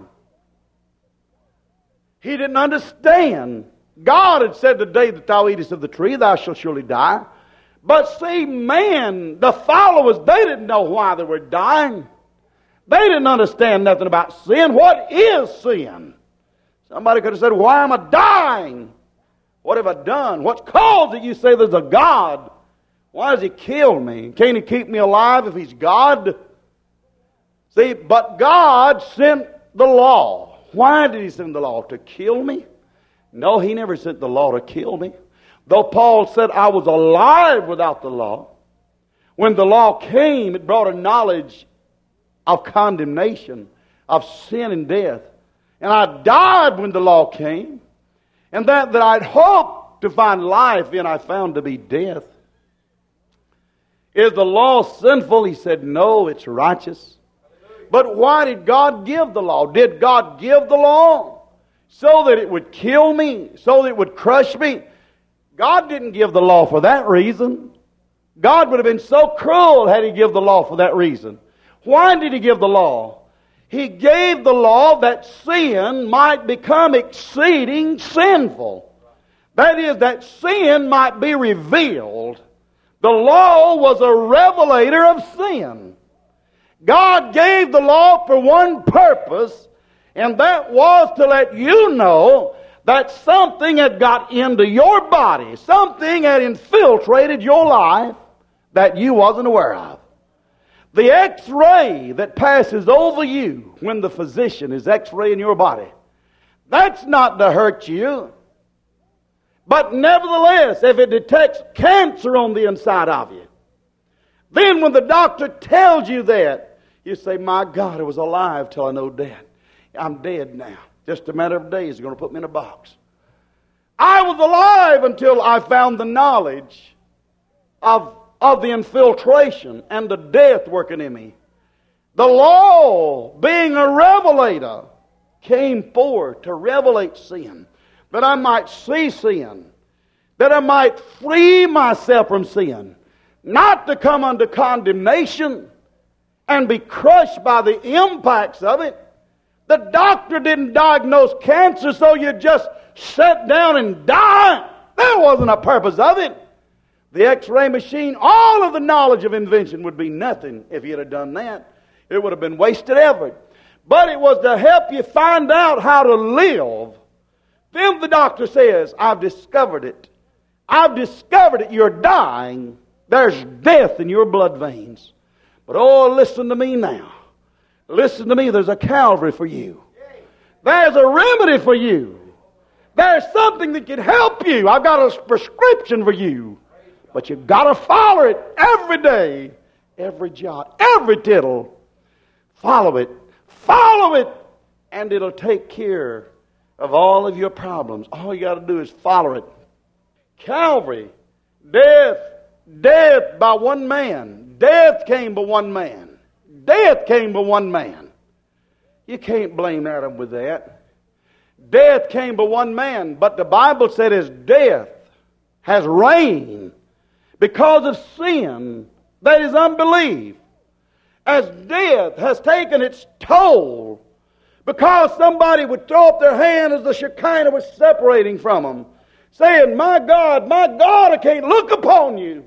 He didn't understand. God had said, the day that thou eatest of the tree, thou shalt surely die. But see, man, the followers, they didn't know why they were dying. They didn't understand nothing about sin. What is sin? Somebody could have said, why am I dying? What have I done? What's caused it? You say there's a God. Why does He kill me? Can't He keep me alive if He's God? See, but God sent the law. Why did He send the law? To kill me? No, He never sent the law to kill me. Though Paul said I was alive without the law, when the law came, it brought a knowledge of condemnation, of sin and death. And I died when the law came. And that that I'd hoped to find life in, I found to be death. Is the law sinful? He said, no, it's righteous. But why did God give the law? Did God give the law so that it would kill me, so that it would crush me? God didn't give the law for that reason. God would have been so cruel had He given the law for that reason. Why did He give the law? He gave the law that sin might become exceeding sinful. That is, that sin might be revealed. The law was a revelator of sin. God gave the law for one purpose, and that was to let you know that something had got into your body, something had infiltrated your life that you wasn't aware of. The x-ray that passes over you when the physician is x-raying your body, that's not to hurt you. But nevertheless, if it detects cancer on the inside of you, then when the doctor tells you that, you say, my God, I was alive till I know death. I'm dead now. Just a matter of days, they're going to put me in a box. I was alive until I found the knowledge of, of the infiltration and the death working in me. The law, being a revelator, came forth to revelate sin, that I might see sin, that I might free myself from sin, not to come under condemnation and be crushed by the impacts of it. The doctor didn't diagnose cancer so you just sit down and die. That wasn't a purpose of it. The x-ray machine, all of the knowledge of invention would be nothing if you'd have done that. It would have been wasted effort. But it was to help you find out how to live. Then the doctor says, I've discovered it. I've discovered it. You're dying. There's death in your blood veins. But oh, listen to me now. Listen to me. There's a Calvary for you. There's a remedy for you. There's something that can help you. I've got a prescription for you. But you've got to follow it every day, every jot, every tittle. Follow it. Follow it. And it'll take care of all of your problems. All you got to do is follow it. Calvary, death, death by one man. Death came by one man. Death came by one man. You can't blame Adam with that. Death came by one man, but the Bible said his death has reigned because of sin, that is unbelief. As death has taken its toll because somebody would throw up their hand as the Shekinah was separating from them, saying, my God, my God, I can't look upon you.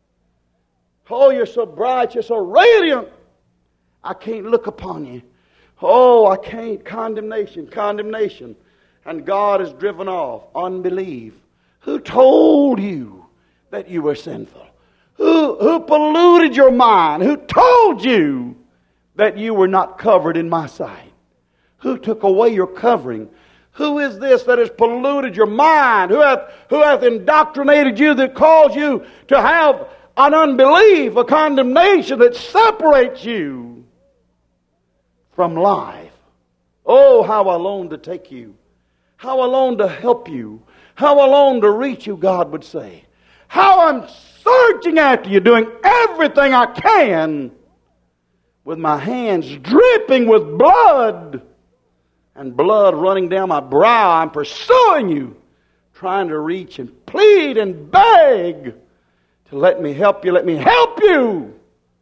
Oh, you're so bright, you're so radiant. I can't look upon you. Oh, I can't. Condemnation, condemnation. And God is driven off. Unbelief. Who told you that you were sinful? Who, who polluted your mind? Who told you that you were not covered in my sight? Who took away your covering? Who is this that has polluted your mind? Who hath, who hath indoctrinated you that caused you to have an unbelief, a condemnation that separates you from life? Oh, how I long to take you. How I long to help you. How I long to reach you, God would say. How I'm searching after you, doing everything I can with my hands dripping with blood and blood running down my brow. I'm pursuing you, trying to reach and plead and beg to let me help you, let me help you.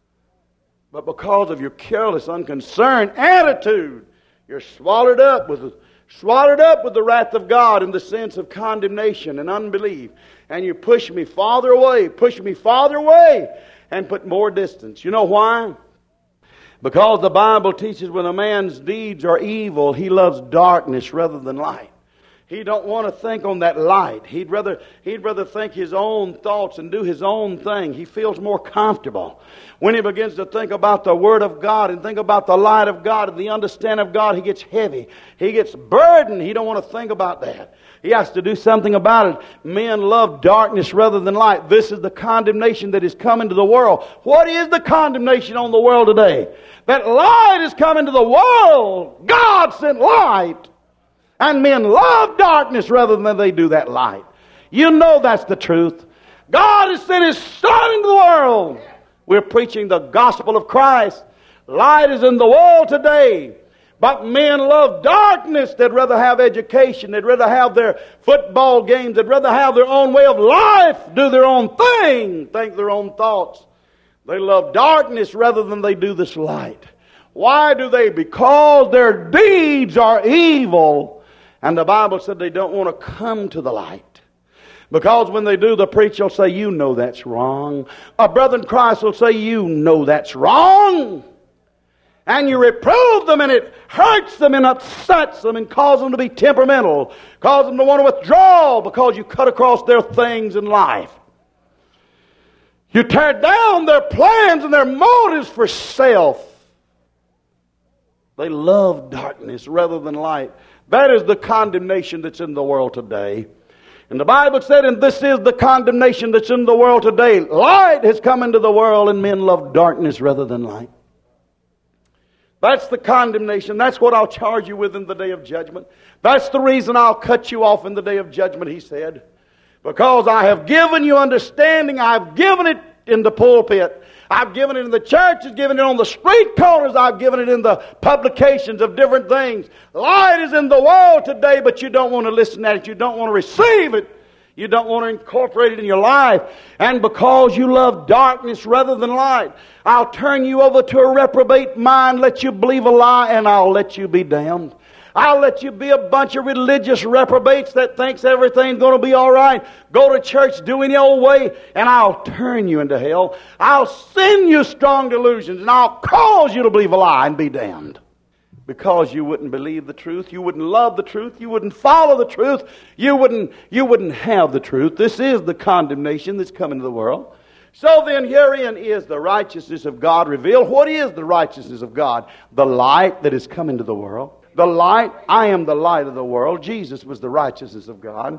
But because of your careless, unconcerned attitude, you're swallowed up with swallowed up with the wrath of God in the sense of condemnation and unbelief. And you push me farther away, push me farther away, and put more distance. You know why? Because the Bible teaches when a man's deeds are evil, he loves darkness rather than light. He don't want to think on that light. He'd rather, he'd rather think his own thoughts and do his own thing. He feels more comfortable. When he begins to think about the Word of God and think about the light of God and the understanding of God, he gets heavy. He gets burdened. He don't want to think about that. He has to do something about it. Men love darkness rather than light. This is the condemnation that is coming to the world. What is the condemnation on the world today? That light is coming to the world. God sent light. And men love darkness rather than they do that light. You know that's the truth. God has sent His Son into the world. We're preaching the gospel of Christ. Light is in the world today. But men love darkness. They'd rather have education. They'd rather have their football games. They'd rather have their own way of life. Do their own thing. Think their own thoughts. They love darkness rather than they do this light. Why do they? Because their deeds are evil. And the Bible said they don't want to come to the light. Because when they do, the preacher will say, you know that's wrong. A brother in Christ will say, you know that's wrong. And you reprove them and it hurts them and upsets them and causes them to be temperamental. Causes them to want to withdraw because you cut across their things in life. You tear down their plans and their motives for self. They love darkness rather than light. That is the condemnation that's in the world today. And the Bible said, and this is the condemnation that's in the world today. Light has come into the world and men love darkness rather than light. That's the condemnation. That's what I'll charge you with in the day of judgment. That's the reason I'll cut you off in the day of judgment, he said. Because I have given you understanding. I've given it in the pulpit. I've given it in the churches, given it on the street corners. I've given it in the publications of different things. Light is in the world today, but you don't want to listen at it. You don't want to receive it. You don't want to incorporate it in your life. And because you love darkness rather than light, I'll turn you over to a reprobate mind, let you believe a lie, and I'll let you be damned. I'll let you be a bunch of religious reprobates that thinks everything's going to be all right. Go to church, do any old way, and I'll turn you into hell. I'll send you strong delusions, and I'll cause you to believe a lie and be damned. Because you wouldn't believe the truth, you wouldn't love the truth, you wouldn't follow the truth, you wouldn't, you wouldn't have the truth. This is the condemnation that's come into the world. So then herein is the righteousness of God revealed. What is the righteousness of God? The light that has come into the world. The light, I am the light of the world. Jesus was the righteousness of God.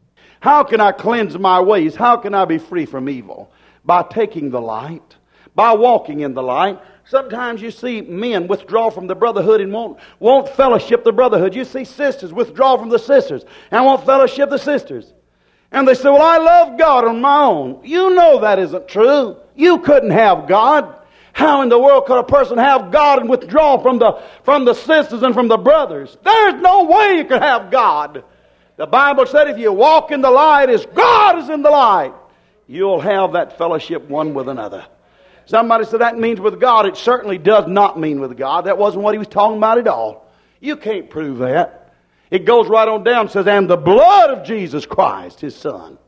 How can I cleanse my ways? How can I be free from evil? By taking the light, by walking in the light. Sometimes you see men withdraw from the brotherhood and won't, won't fellowship the brotherhood. You see sisters withdraw from the sisters and won't fellowship the sisters. And they say, well, I love God on my own. You know that isn't true. You couldn't have God. How in the world could a person have God and withdraw from the, from the sisters and from the brothers? There's no way you could have God. The Bible said if you walk in the light as God is in the light, you'll have that fellowship one with another. Somebody said that means with God. It certainly does not mean with God. That wasn't what he was talking about at all. You can't prove that. It goes right on down and says, and the blood of Jesus Christ, His Son,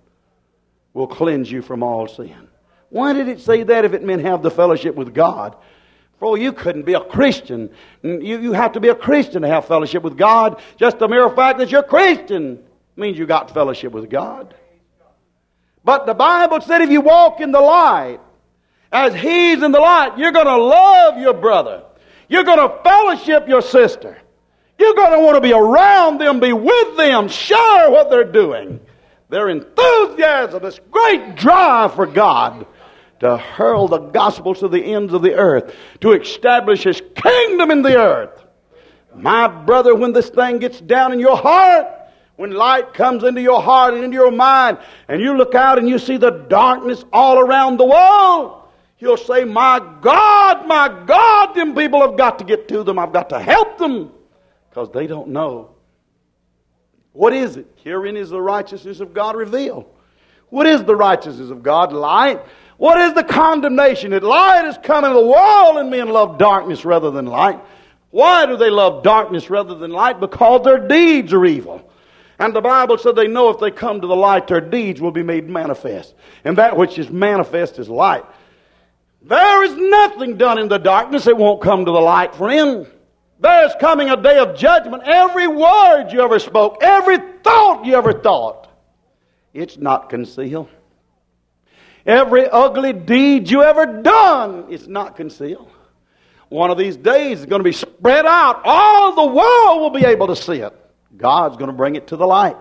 will cleanse you from all sin. Why did it say that if it meant have the fellowship with God? Bro, you couldn't be a Christian. You, you have to be a Christian to have fellowship with God. Just the mere fact that you're a Christian means you got fellowship with God. But the Bible said if you walk in the light, as He's in the light, you're going to love your brother. You're going to fellowship your sister. You're going to want to be around them, be with them, share what they're doing. Their enthusiasm, this great drive for God to hurl the gospel to the ends of the earth, to establish His kingdom in the earth. My brother, when this thing gets down in your heart, when light comes into your heart and into your mind, and you look out and you see the darkness all around the world, you'll say, my God, my God, them people have got to get to them. I've got to help them because they don't know. What is it? Herein is the righteousness of God revealed. What is the righteousness of God? Light. What is the condemnation? That light is come into the world and men love darkness rather than light. Why do they love darkness rather than light? Because their deeds are evil. And the Bible said they know if they come to the light, their deeds will be made manifest. And that which is manifest is light. There is nothing done in the darkness that won't come to the light, friend. There is coming a day of judgment. Every word you ever spoke, every thought you ever thought, it's not concealed. Every ugly deed you ever done, it's not concealed. One of these days it's going to be spread out. All the world will be able to see it. God's going to bring it to the light.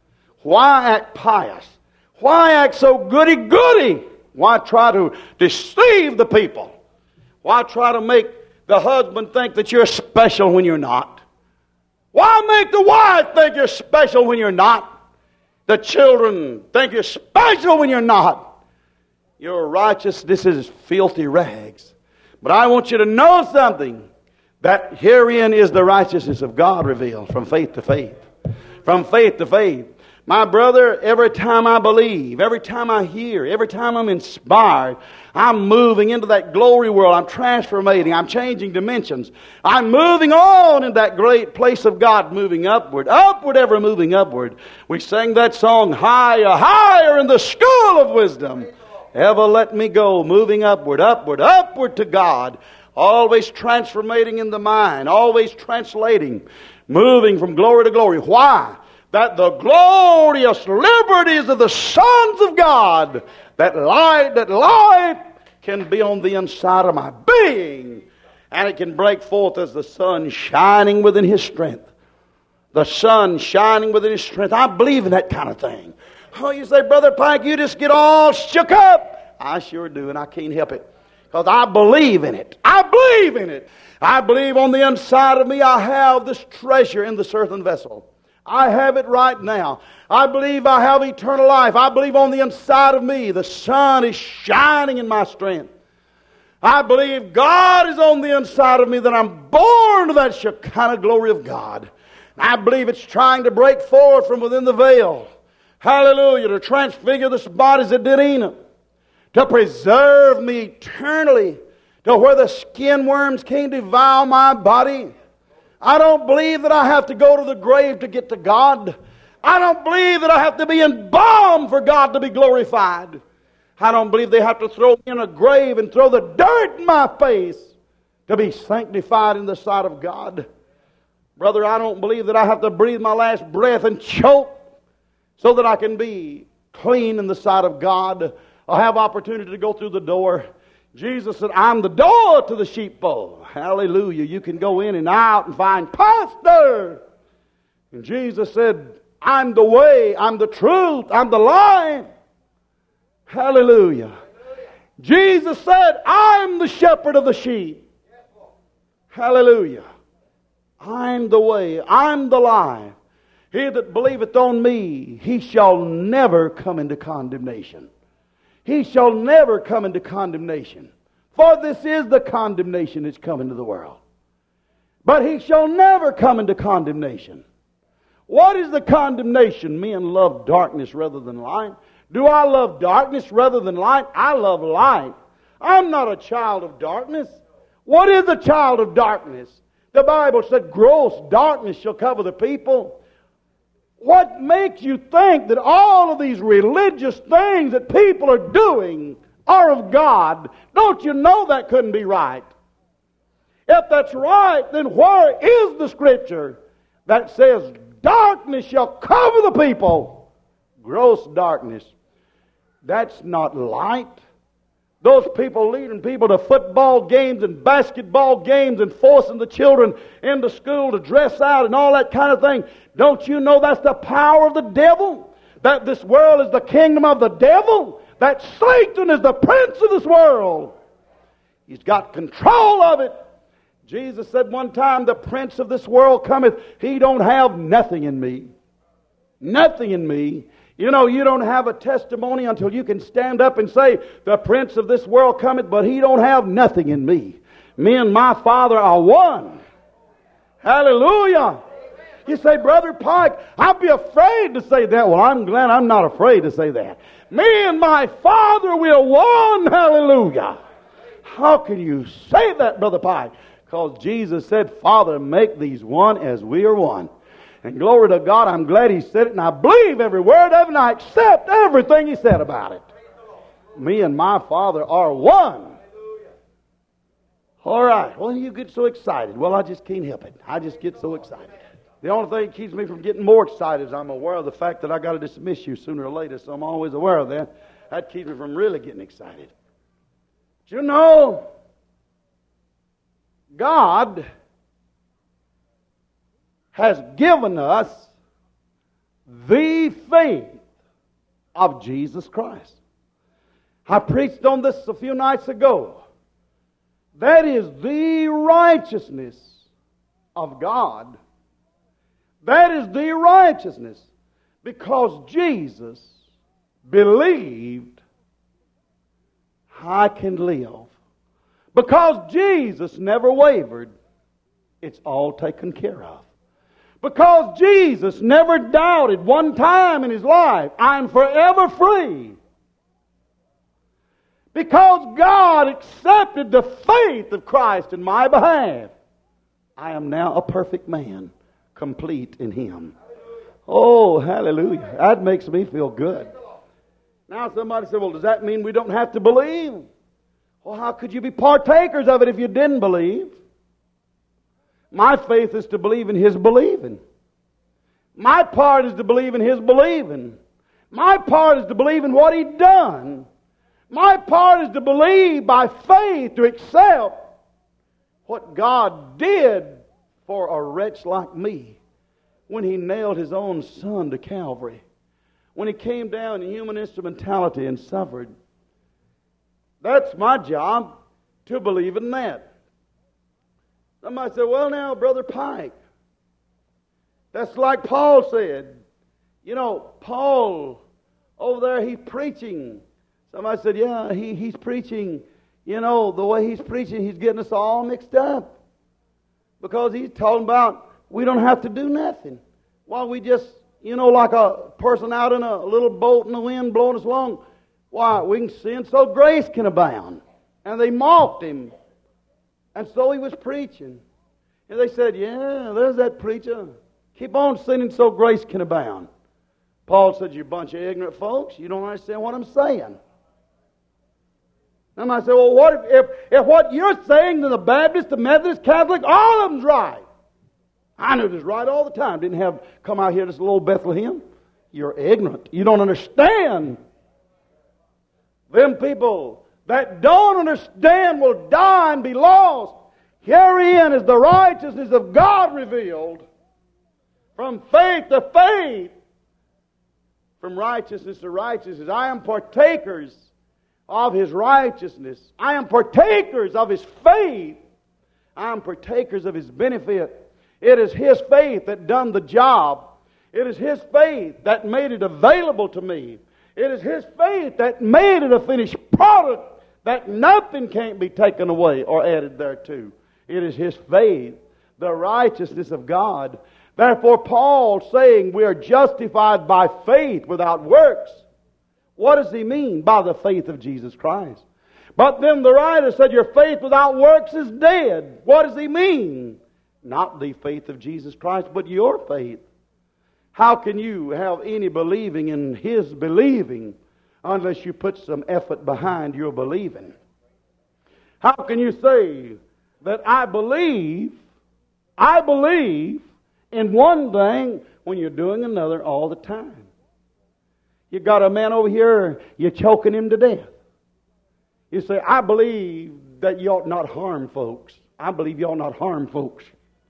Why act pious? Why act so goody-goody? Why try to deceive the people? Why try to make the husband think that you're special when you're not? Why make the wife think you're special when you're not? The children think you're special when you're not. Your righteousness is filthy rags. But I want you to know something. That herein is the righteousness of God revealed from faith to faith. From faith to faith. My brother, every time I believe, every time I hear, every time I'm inspired, I'm moving into that glory world. I'm transformating. I'm changing dimensions. I'm moving on in that great place of God, moving upward. Upward, ever moving upward. We sang that song, higher, higher in the school of wisdom. Ever let me go, moving upward, upward, upward to God. Always transformating in the mind. Always translating. Moving from glory to glory. Why? That the glorious liberties of the sons of God, that light, that light can be on the inside of my being. And it can break forth as the sun shining within His strength. The sun shining within His strength. I believe in that kind of thing. Oh, you say, Brother Pike, you just get all shook up. I sure do, and I can't help it. Because I believe in it. I believe in it. I believe on the inside of me I have this treasure in this earthen vessel. I have it right now. I believe I have eternal life. I believe on the inside of me the sun is shining in my strength. I believe God is on the inside of me, that I'm born to that Shekinah glory of God. I believe it's trying to break forth from within the veil. Hallelujah. To transfigure this body as it did Enoch. To preserve me eternally, to where the skin worms can't devour my body. I don't believe that I have to go to the grave to get to God. I don't believe that I have to be embalmed for God to be glorified. I don't believe they have to throw me in a grave and throw the dirt in my face to be sanctified in the sight of God. Brother, I don't believe that I have to breathe my last breath and choke so that I can be clean in the sight of God. I'll have opportunity to go through the door. Jesus said, I'm the door to the sheepfold. Hallelujah. You can go in and out and find pasture. And Jesus said, I'm the way, I'm the truth, I'm the life. Hallelujah. Jesus said, I'm the shepherd of the sheep. Hallelujah. I'm the way, I'm the life. He that believeth on me, he shall never come into condemnation. He shall never come into condemnation. For this is the condemnation that's come into the world. But he shall never come into condemnation. What is the condemnation? Men love darkness rather than light. Do I love darkness rather than light? I love light. I'm not a child of darkness. What is a child of darkness? The Bible said gross darkness shall cover the people. What makes you think that all of these religious things that people are doing are of God? Don't you know that couldn't be right? If that's right, then where is the Scripture that says darkness shall cover the people? Gross darkness. That's not light. Those people leading people to football games and basketball games and forcing the children into school to dress out and all that kind of thing. Don't you know that's the power of the devil? That this world is the kingdom of the devil? That Satan is the prince of this world. He's got control of it. Jesus said one time, the prince of this world cometh. He don't have nothing in me. Nothing in me. You know, you don't have a testimony until you can stand up and say, the prince of this world cometh, but he don't have nothing in me. Me and my Father are one. Hallelujah. You say, Brother Pike, I'd be afraid to say that. Well, I'm glad I'm not afraid to say that. Me and my Father, we are one. Hallelujah. How can you say that, Brother Pike? Because Jesus said, Father, make these one as we are one. And glory to God, I'm glad He said it, and I believe every word of it, and I accept everything He said about it. Me and my Father are one. All right. Well, you get so excited. Well, I just can't help it. I just get so excited. The only thing that keeps me from getting more excited is I'm aware of the fact that I got to dismiss you sooner or later, so I'm always aware of that. That keeps me from really getting excited. But you know, God has given us the faith of Jesus Christ. I preached on this a few nights ago. That is the righteousness of God. That is the righteousness because Jesus believed I can live. Because Jesus never wavered, it's all taken care of. Because Jesus never doubted one time in His life, I'm forever free. Because God accepted the faith of Christ in my behalf, I am now a perfect man, complete in Him. Oh, hallelujah. That makes me feel good. Now somebody said, well, does that mean we don't have to believe? Well, how could you be partakers of it if you didn't believe? My faith is to believe in His believing. My part is to believe in His believing. My part is to believe in what He'd done. My part is to believe by faith, to accept what God did for a wretch like me when He nailed His own Son to Calvary. When He came down in human instrumentality and suffered. That's my job, to believe in that. Somebody said, well now, Brother Pike, that's like Paul said. You know, Paul, over there, he's preaching. Somebody said, yeah, he, he's preaching. You know, the way he's preaching, he's getting us all mixed up. Because he's talking about we don't have to do nothing. Why, we just, you know, like a person out in a little boat in the wind blowing us along. Why, we can sin so grace can abound. And they mocked him. And so he was preaching. And they said, yeah, there's that preacher. Keep on sinning so grace can abound. Paul said, you bunch of ignorant folks. You don't understand what I'm saying. And I said, well, what if, if, if what you're saying to the Baptist, the Methodist, Catholic, all of them's right? I knew it was right all the time. Didn't have come out here to this little Bethlehem. You're ignorant. You don't understand. Them people that don't understand will die and be lost. Herein is the righteousness of God revealed. From faith to faith. From righteousness to righteousness. I am partakers of His righteousness. I am partakers of His faith. I am partakers of His benefit. It is His faith that done the job. It is His faith that made it available to me. It is His faith that made it a finished product that nothing can't be taken away or added thereto. It is His faith, the righteousness of God. Therefore, Paul saying we are justified by faith without works. What does he mean? By the faith of Jesus Christ. But then the writer said your faith without works is dead. What does he mean? Not the faith of Jesus Christ, but your faith. How can you have any believing in His believing unless you put some effort behind your believing? How can you say, that I believe, I believe in one thing when you're doing another all the time. You got a man over here, you're choking him to death. You say, I believe that you ought not harm folks. I believe you ought not harm folks.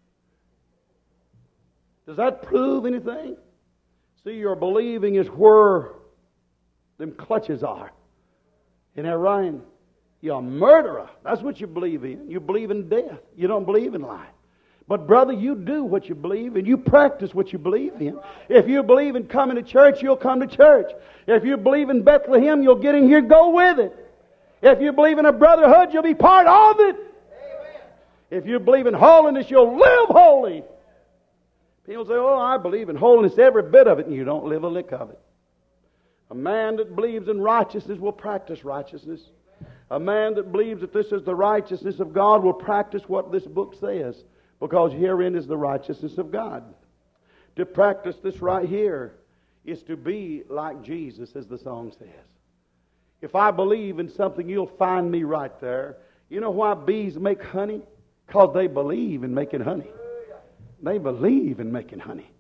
Does that prove anything? See, your believing is where them clutches are. Isn't that right? You're a murderer. That's what you believe in. You believe in death. You don't believe in life. But brother, you do what you believe and you practice what you believe in. If you believe in coming to church, you'll come to church. If you believe in Bethlehem, you'll get in here and go with it. If you believe in a brotherhood, you'll be part of it. Amen. If you believe in holiness, you'll live holy. People say, oh, I believe in holiness, every bit of it, and you don't live a lick of it. A man that believes in righteousness will practice righteousness. A man that believes that this is the righteousness of God will practice what this book says, because herein is the righteousness of God. To practice this right here is to be like Jesus, as the song says. If I believe in something, you'll find me right there. You know why bees make honey? Because they believe in making honey. They believe in making honey.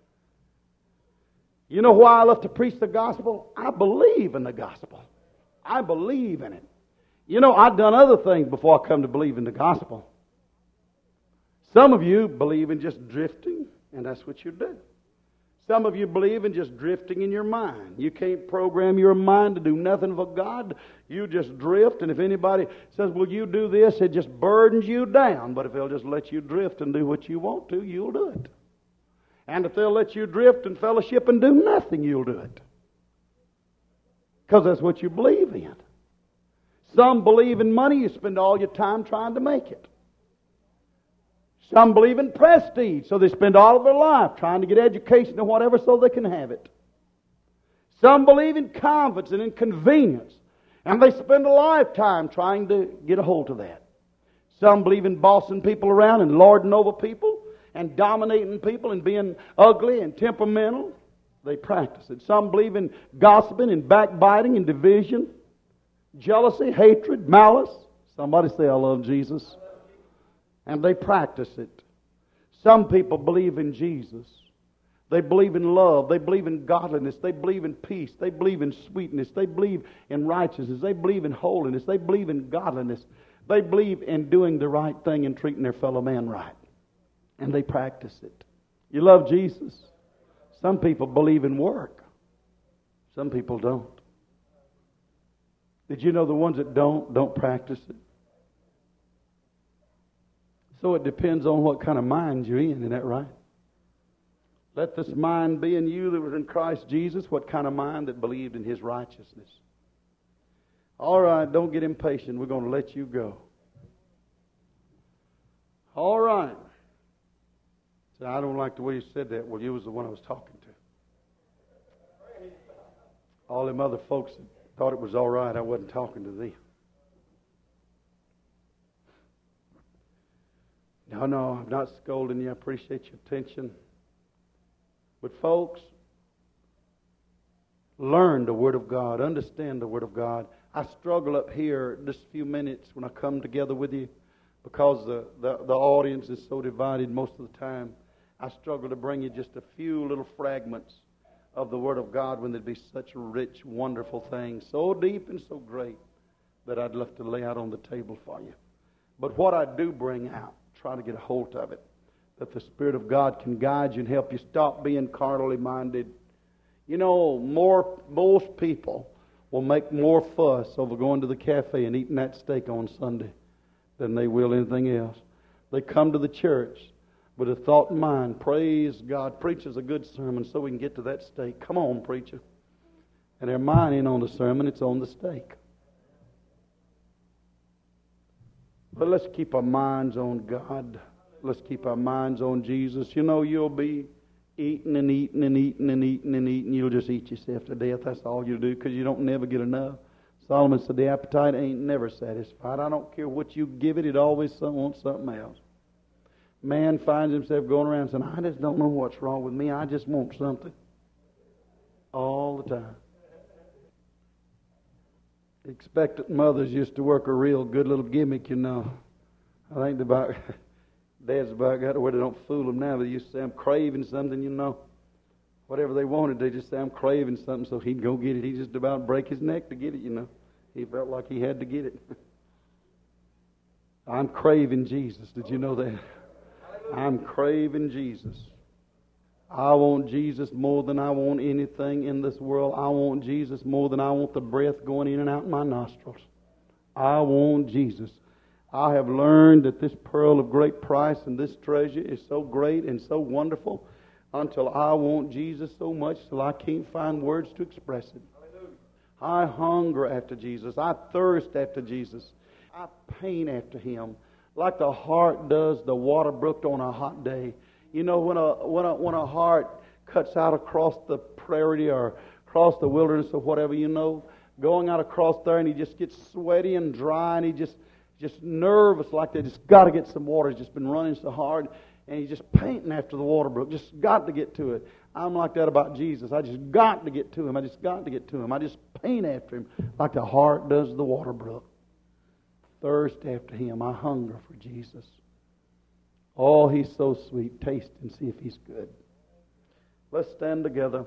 You know why I love to preach the gospel? I believe in the gospel. I believe in it. You know, I've done other things before I come to believe in the gospel. Some of you believe in just drifting, and that's what you do. Some of you believe in just drifting in your mind. You can't program your mind to do nothing for God. You just drift, and if anybody says, will you do this, it just burdens you down. But if they'll just let you drift and do what you want to, you'll do it. And if they'll let you drift and fellowship and do nothing, you'll do it. Because that's what you believe in. Some believe in money. You spend all your time trying to make it. Some believe in prestige, so they spend all of their life trying to get education or whatever so they can have it. Some believe in comforts and in convenience, and they spend a lifetime trying to get a hold of that. Some believe in bossing people around and lording over people and dominating people and being ugly and temperamental. They practice it. Some believe in gossiping and backbiting and division, jealousy, hatred, malice. Somebody say, I love Jesus. And they practice it. Some people believe in Jesus. They believe in love. They believe in godliness. They believe in peace. They believe in sweetness. They believe in righteousness. They believe in holiness. They believe in godliness. They believe in doing the right thing and treating their fellow man right. And they practice it. You love Jesus? Some people believe in work. Some people don't. Did you know the ones that don't, don't practice it? So it depends on what kind of mind you're in, isn't that right? Let this mind be in you that was in Christ Jesus. What kind of mind that believed in His righteousness? All right, don't get impatient. We're going to let you go. All right. So I don't like the way you said that. Well, you was the one I was talking to. All them other folks thought it was all right. I wasn't talking to them. No, no, I'm not scolding you. I appreciate your attention. But folks, learn the Word of God. Understand the Word of God. I struggle up here just a few minutes when I come together with you because the, the, the audience is so divided most of the time. I struggle to bring you just a few little fragments of the Word of God when there'd be such rich, wonderful things, so deep and so great that I'd love to lay out on the table for you. But what I do bring out, try to get a hold of it, that the Spirit of God can guide you and help you stop being carnally minded. You know, more most people will make more fuss over going to the cafe and eating that steak on Sunday than they will anything else. They come to the church with a thought in mind, praise God, preaches a good sermon so we can get to that steak. Come on, preacher. And their mind ain't on the sermon, it's on the steak. But let's keep our minds on God. Let's keep our minds on Jesus. You know, you'll be eating and eating and eating and eating and eating. You'll just eat yourself to death. That's all you do because you don't never get enough. Solomon said the appetite ain't never satisfied. I don't care what you give it, it always wants something else. Man finds himself going around saying, I just don't know what's wrong with me. I just want something. All the time. Expectant mothers used to work a real good little gimmick, you know. I think about Dad's about got to where they don't fool them now. They used to say, I'm craving something, you know. Whatever they wanted, they just say, I'm craving something, so he'd go get it. He'd just about break his neck to get it, you know. He felt like he had to get it. I'm craving Jesus. Did you know that? I'm craving Jesus. I want Jesus more than I want anything in this world. I want Jesus more than I want the breath going in and out my nostrils. I want Jesus. I have learned that this pearl of great price and this treasure is so great and so wonderful until I want Jesus so much till I can't find words to express it. I hunger after Jesus. I thirst after Jesus. I pain after Him like the heart does the water brook on a hot day. You know, when a when a when a heart cuts out across the prairie or across the wilderness or whatever, you know, going out across there and he just gets sweaty and dry and he just just nervous like they just got to get some water. He's just been running so hard and he's just painting after the water brook. Just got to get to it. I'm like that about Jesus. I just got to get to Him. I just got to get to Him. I just paint after Him like the heart does the water brook. Thirst after Him. I hunger for Jesus. Oh, He's so sweet. Taste and see if He's good. Let's stand together.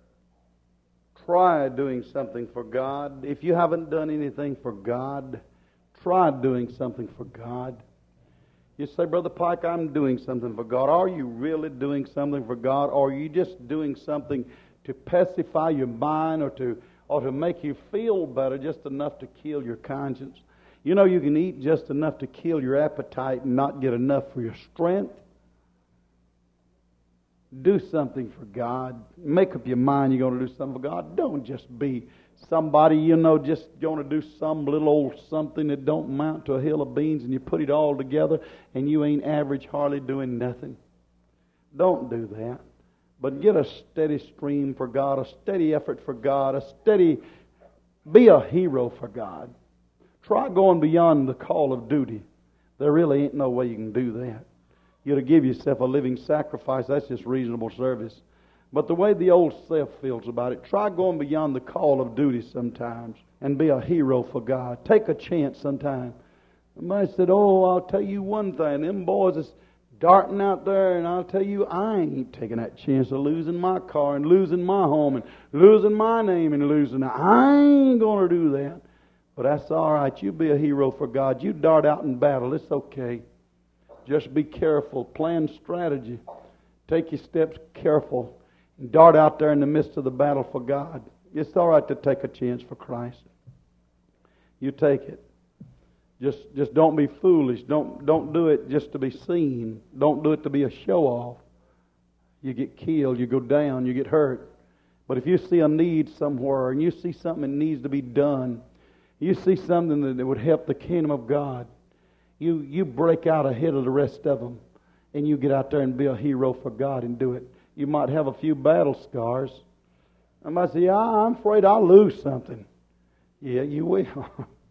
Try doing something for God. If you haven't done anything for God, try doing something for God. You say, Brother Pike, I'm doing something for God. Are you really doing something for God? Or are you just doing something to pacify your mind or to or to make you feel better, just enough to kill your conscience? You know, you can eat just enough to kill your appetite and not get enough for your strength. Do something for God. Make up your mind you're going to do something for God. Don't just be somebody, you know, just going to do some little old something that don't amount to a hill of beans and you put it all together and you ain't average, hardly doing nothing. Don't do that. But get a steady stream for God, a steady effort for God, a steady, be a hero for God. Try going beyond the call of duty. There really ain't no way you can do that. You ought to give yourself a living sacrifice. That's just reasonable service. But the way the old self feels about it, try going beyond the call of duty sometimes and be a hero for God. Take a chance sometime. Somebody said, oh, I'll tell you one thing. Them boys is darting out there, and I'll tell you, I ain't taking that chance of losing my car and losing my home and losing my name and losing that. I ain't going to do that. But that's all right. You be a hero for God. You dart out in battle. It's okay. Just be careful. Plan strategy. Take your steps careful. And dart out there in the midst of the battle for God. It's all right to take a chance for Christ. You take it. Just just don't be foolish. Don't don't do it just to be seen. Don't do it to be a show-off. You get killed. You go down. You get hurt. But if you see a need somewhere and you see something that needs to be done, you see something that would help the kingdom of God, you you break out ahead of the rest of them and you get out there and be a hero for God and do it. You might have a few battle scars. I might say, yeah, I'm afraid I'll lose something. Yeah, you will.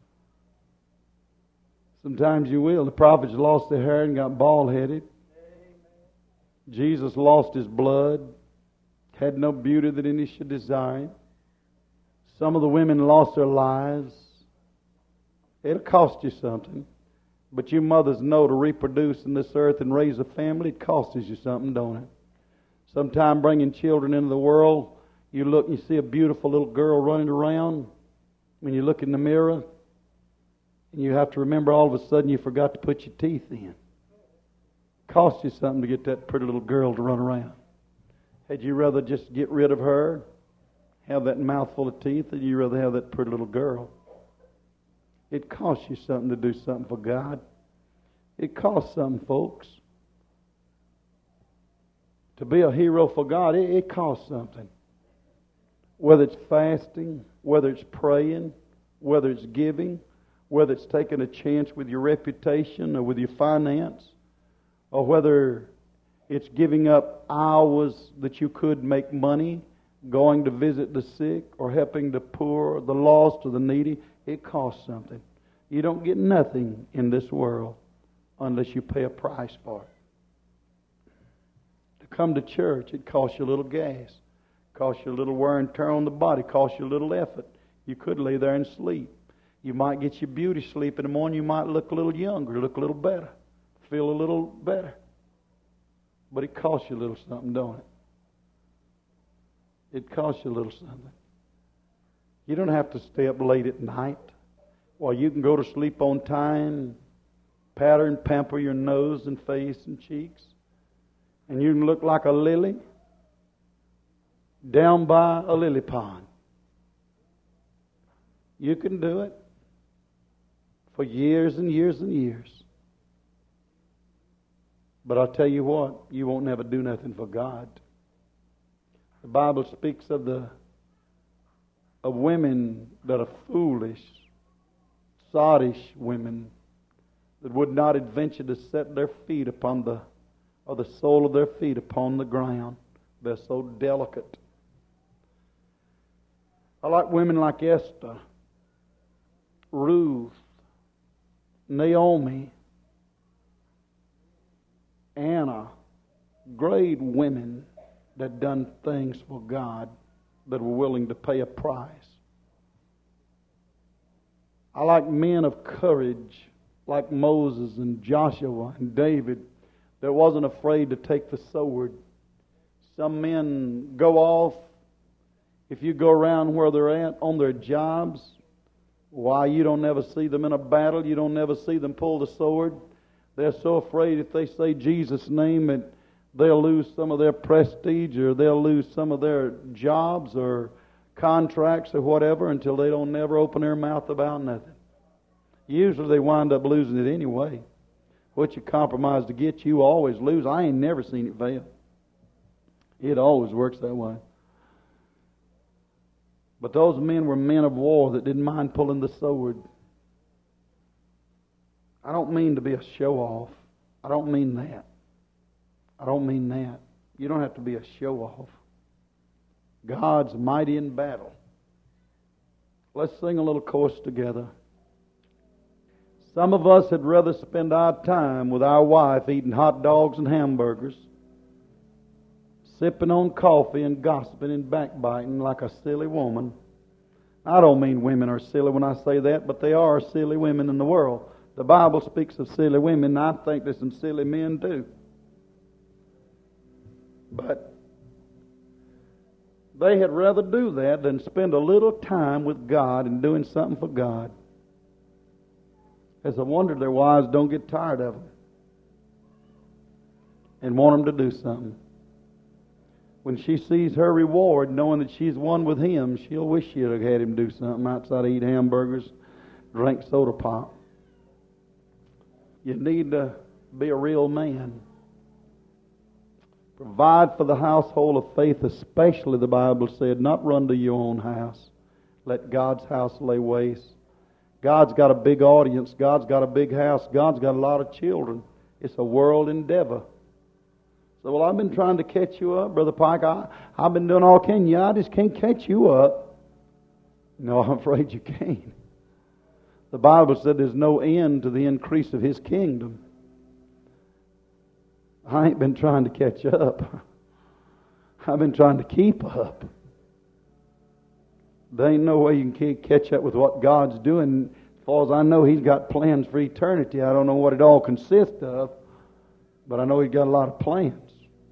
Sometimes you will. The prophets lost their hair and got bald-headed. Jesus lost his blood, had no beauty that any should desire him. Some of the women lost their lives. It'll cost you something. But you mothers know to reproduce in this earth and raise a family, it costs you something, don't it? Sometime bringing children into the world, you look and you see a beautiful little girl running around. When you look in the mirror, and you have to remember all of a sudden you forgot to put your teeth in. It costs you something to get that pretty little girl to run around. Had you rather just get rid of her, have that mouthful of teeth, or you rather have that pretty little girl? It costs you something to do something for God. It costs something, folks. To be a hero for God, it, it costs something. Whether it's fasting, whether it's praying, whether it's giving, whether it's taking a chance with your reputation or with your finance, or whether it's giving up hours that you could make money, going to visit the sick or helping the poor, the lost, or the needy, it costs something. You don't get nothing in this world unless you pay a price for it. To come to church, it costs you a little gas. It costs you a little wear and tear on the body. It costs you a little effort. You could lay there and sleep. You might get your beauty sleep in the morning. You might look a little younger, look a little better. feel a little better. But it costs you a little something, don't it? It costs you a little something. You don't have to stay up late at night. Well, you can go to sleep on time, patter and pamper your nose and face and cheeks, and you can look like a lily down by a lily pond. You can do it for years and years and years. But I'll tell you what, you won't never do nothing for God. The Bible speaks of the of women that are foolish, sottish women that would not adventure to set their feet upon the, or the sole of their feet upon the ground. They're so delicate. I like women like Esther, Ruth, Naomi, Anna, great women that done things for God, that were willing to pay a price. I like men of courage, like Moses and Joshua and David, that wasn't afraid to take the sword. Some men go off. If you go around where they're at on their jobs, why, you don't never see them in a battle. You don't never see them pull the sword. They're so afraid if they say Jesus' name that they'll lose some of their prestige, or they'll lose some of their jobs or contracts or whatever, until they don't never open their mouth about nothing. Usually they wind up losing it anyway. What you compromise to get, you always lose. I ain't never seen it fail. It always works that way. But those men were men of war that didn't mind pulling the sword. I don't mean to be a show-off. I don't mean that. I don't mean that. You don't have to be a show-off. God's mighty in battle. Let's sing a little chorus together. Some of us had rather spend our time with our wife eating hot dogs and hamburgers, sipping on coffee and gossiping and backbiting like a silly woman. I don't mean women are silly when I say that, but they are silly women in the world. The Bible speaks of silly women, and I think there's some silly men too. But they had rather do that than spend a little time with God and doing something for God. It's a wonder their wives don't get tired of them and want them to do something. When she sees her reward, knowing that she's one with Him, she'll wish she'd have had Him do something outside of eat hamburgers, drink soda pop. You need to be a real man. Provide for the household of faith, especially, the Bible said, not run to your own house. Let God's house lay waste. God's got a big audience. God's got a big house. God's got a lot of children. It's a world endeavor. So, well, I've been trying to catch you up, Brother Pike. I, I've been doing all I can. Yeah, I just can't catch you up. No, I'm afraid you can't. The Bible said there's no end to the increase of His kingdom. I ain't been trying to catch up. I've been trying to keep up. There ain't no way you can catch up with what God's doing. As far as I know, He's got plans for eternity. I don't know what it all consists of, but I know He's got a lot of plans.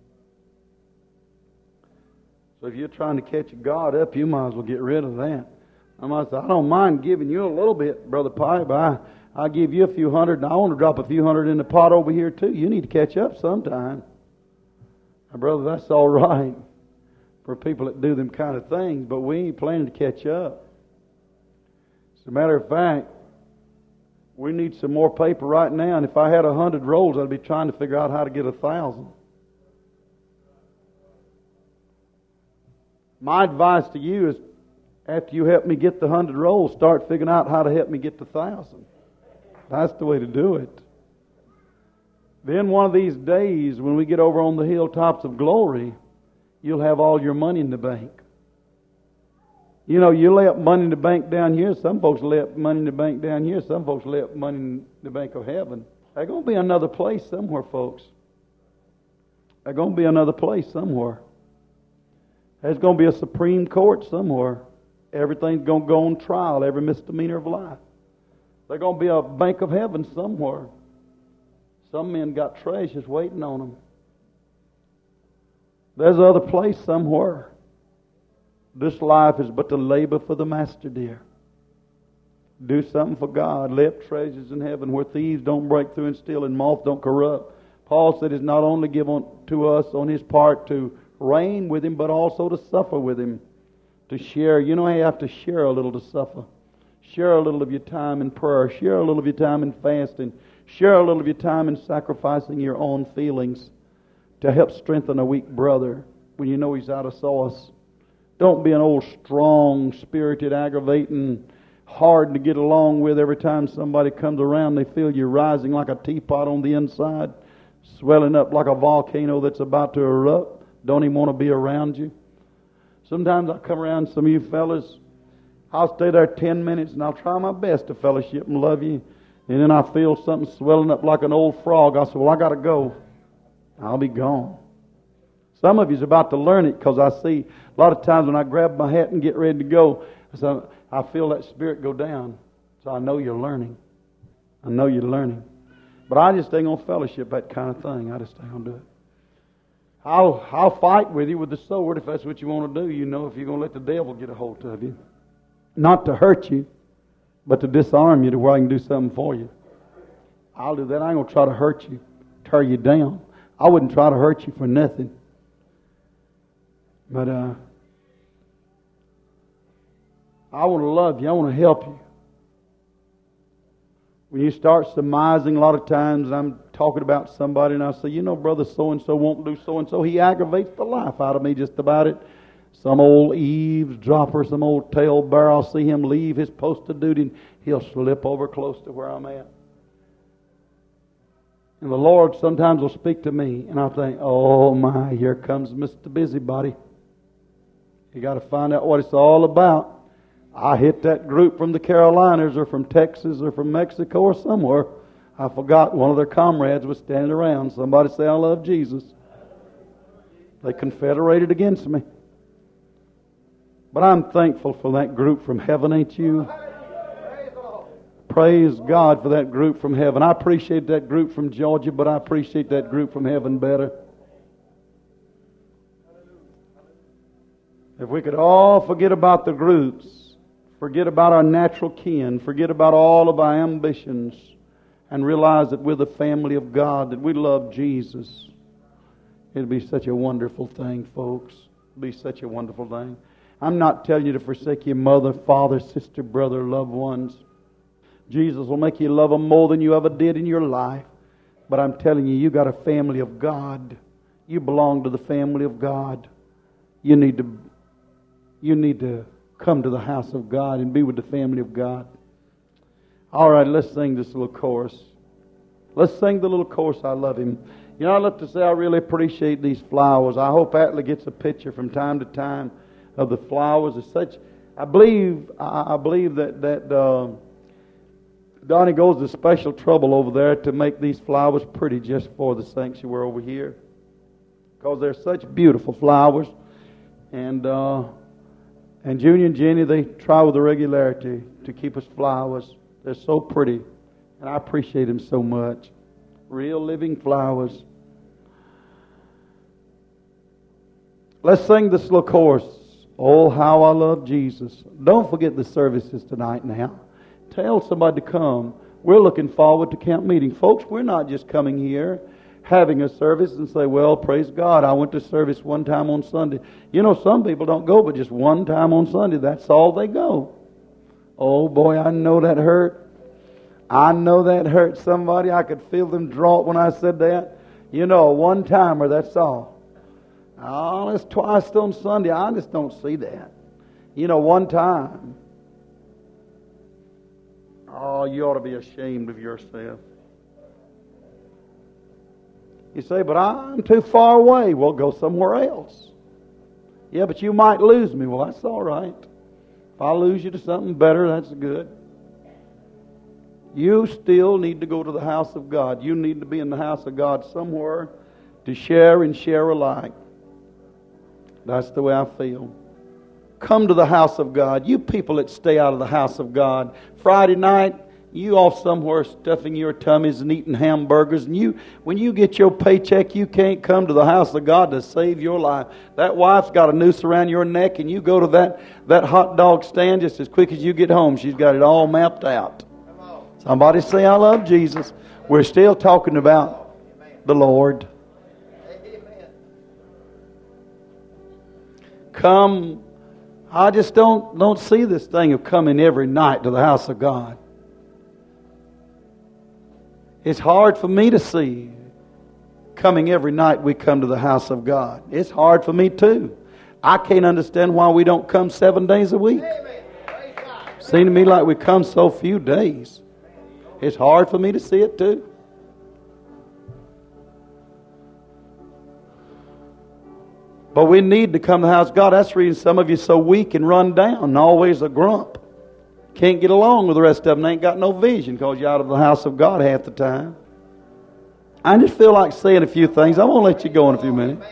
So if you're trying to catch God up, you might as well get rid of that. I might say, I don't mind giving you a little bit, Brother Pye, but I, I'll give you a few hundred, and I want to drop a few hundred in the pot over here too. You need to catch up sometime. Now, brother, that's all right for people that do them kind of things, but we ain't planning to catch up. As a matter of fact, we need some more paper right now, and if I had a hundred rolls, I'd be trying to figure out how to get a thousand. My advice to you is, after you help me get the hundred rolls, start figuring out how to help me get the thousand. That's the way to do it. Then one of these days, when we get over on the hilltops of glory, you'll have all your money in the bank. You know, you lay up money in the bank down here. Some folks lay up money in the bank down here. Some folks lay up money in the bank of heaven. There's going to be another place somewhere, folks. There's going to be another place somewhere. There's going to be a Supreme Court somewhere. Everything's going to go on trial, every misdemeanor of life. There's going to be a bank of heaven somewhere. Some men got treasures waiting on them. There's another place somewhere. This life is but to labor for the Master, dear. Do something for God. Lay up treasures in heaven where thieves don't break through and steal and moth don't corrupt. Paul said it's not only given to us on his part to reign with Him, but also to suffer with Him. To share. You know, you have to share a little to suffer. Share a little of your time in prayer. Share a little of your time in fasting. Share a little of your time in sacrificing your own feelings to help strengthen a weak brother when you know he's out of sauce. Don't be an old, strong-spirited, aggravating, hard to get along with. Every time somebody comes around, they feel you're rising like a teapot on the inside, swelling up like a volcano that's about to erupt. Don't even want to be around you. Sometimes I come around some of you fellas, I'll stay there ten minutes and I'll try my best to fellowship and love you. And then I feel something swelling up like an old frog. I say, well, I got to go. I'll be gone. Some of you's about to learn it because I see a lot of times when I grab my hat and get ready to go, so I feel that spirit go down. So I know you're learning. I know you're learning. But I just ain't going to fellowship that kind of thing. I just ain't going to do it. I'll, I'll fight with you with the sword if that's what you want to do, you know, if you're going to let the devil get a hold of you. Not to hurt you, but to disarm you to where I can do something for you. I'll do that. I ain't going to try to hurt you, tear you down. I wouldn't try to hurt you for nothing. But uh, I want to love you. I want to help you. When you start surmising, a lot of times I'm talking about somebody and I say, you know, brother so-and-so won't do so-and-so. He aggravates the life out of me just about it. Some old eavesdropper, some old talebearer, I'll see him leave his post of duty and he'll slip over close to where I'm at. And the Lord sometimes will speak to me and I'll think, oh my, here comes Mister Busybody. You got to find out what it's all about. I hit that group from the Carolinas or from Texas or from Mexico or somewhere. I forgot one of their comrades was standing around. Somebody say, I love Jesus. They confederated against me. But I'm thankful for that group from heaven, ain't you? Praise God for that group from heaven. I appreciate that group from Georgia, but I appreciate that group from heaven better. If we could all forget about the groups, forget about our natural kin, forget about all of our ambitions, and realize that we're the family of God, that we love Jesus, it'd be such a wonderful thing, folks. It'd be such a wonderful thing. I'm not telling you to forsake your mother, father, sister, brother, loved ones. Jesus will make you love them more than you ever did in your life. But I'm telling you, you got a family of God. You belong to the family of God. You need to, you need to come to the house of God and be with the family of God. All right, let's sing this little chorus. Let's sing the little chorus, I love Him. You know, I love to say I really appreciate these flowers. I hope Atlee gets a picture from time to time of the flowers. It's such, I believe, I, I believe that, that uh, Donnie goes to special trouble over there to make these flowers pretty just for the sanctuary over here. Because they're such beautiful flowers. And uh, and Junior and Jenny, they try with the regularity to keep us flowers. They're so pretty. And I appreciate them so much. Real living flowers. Let's sing this little chorus. Oh, how I love Jesus. Don't forget the services tonight now. Tell somebody to come. We're looking forward to camp meeting. Folks, we're not just coming here, having a service and say, well, praise God, I went to service one time on Sunday. You know, some people don't go but just one time on Sunday. That's all they go. Oh, boy, I know that hurt. I know that hurt somebody. I could feel them draw it when I said that. You know, a one-timer, that's all. Oh, it's twice on Sunday. I just don't see that. You know, one time. Oh, you ought to be ashamed of yourself. You say, but I'm too far away. Well, go somewhere else. Yeah, but you might lose me. Well, that's all right. If I lose you to something better, that's good. You still need to go to the house of God. You need to be in the house of God somewhere to share and share alike. That's the way I feel. Come to the house of God. You people that stay out of the house of God. Friday night, You off somewhere stuffing your tummies and eating hamburgers, and you, when you get your paycheck, you can't come to the house of God to save your life. That wife's got a noose around your neck, and you go to that, that hot dog stand just as quick as you get home. She's got it all mapped out. Somebody say, I love Jesus. We're still talking about the Lord. Come, I just don't, don't see this thing of coming every night to the house of God. It's hard for me to see coming every night we come to the house of God. It's hard for me too. I can't understand why we don't come seven days a week. Seems to me like we come so few days. It's hard for me to see it too. But we need to come to the house of God. That's the reason some of you are so weak and run down and always a grump. Can't get along with the rest of them. They ain't got no vision because you're out of the house of God half the time. I just feel like saying a few things. I won't let you go in a few minutes.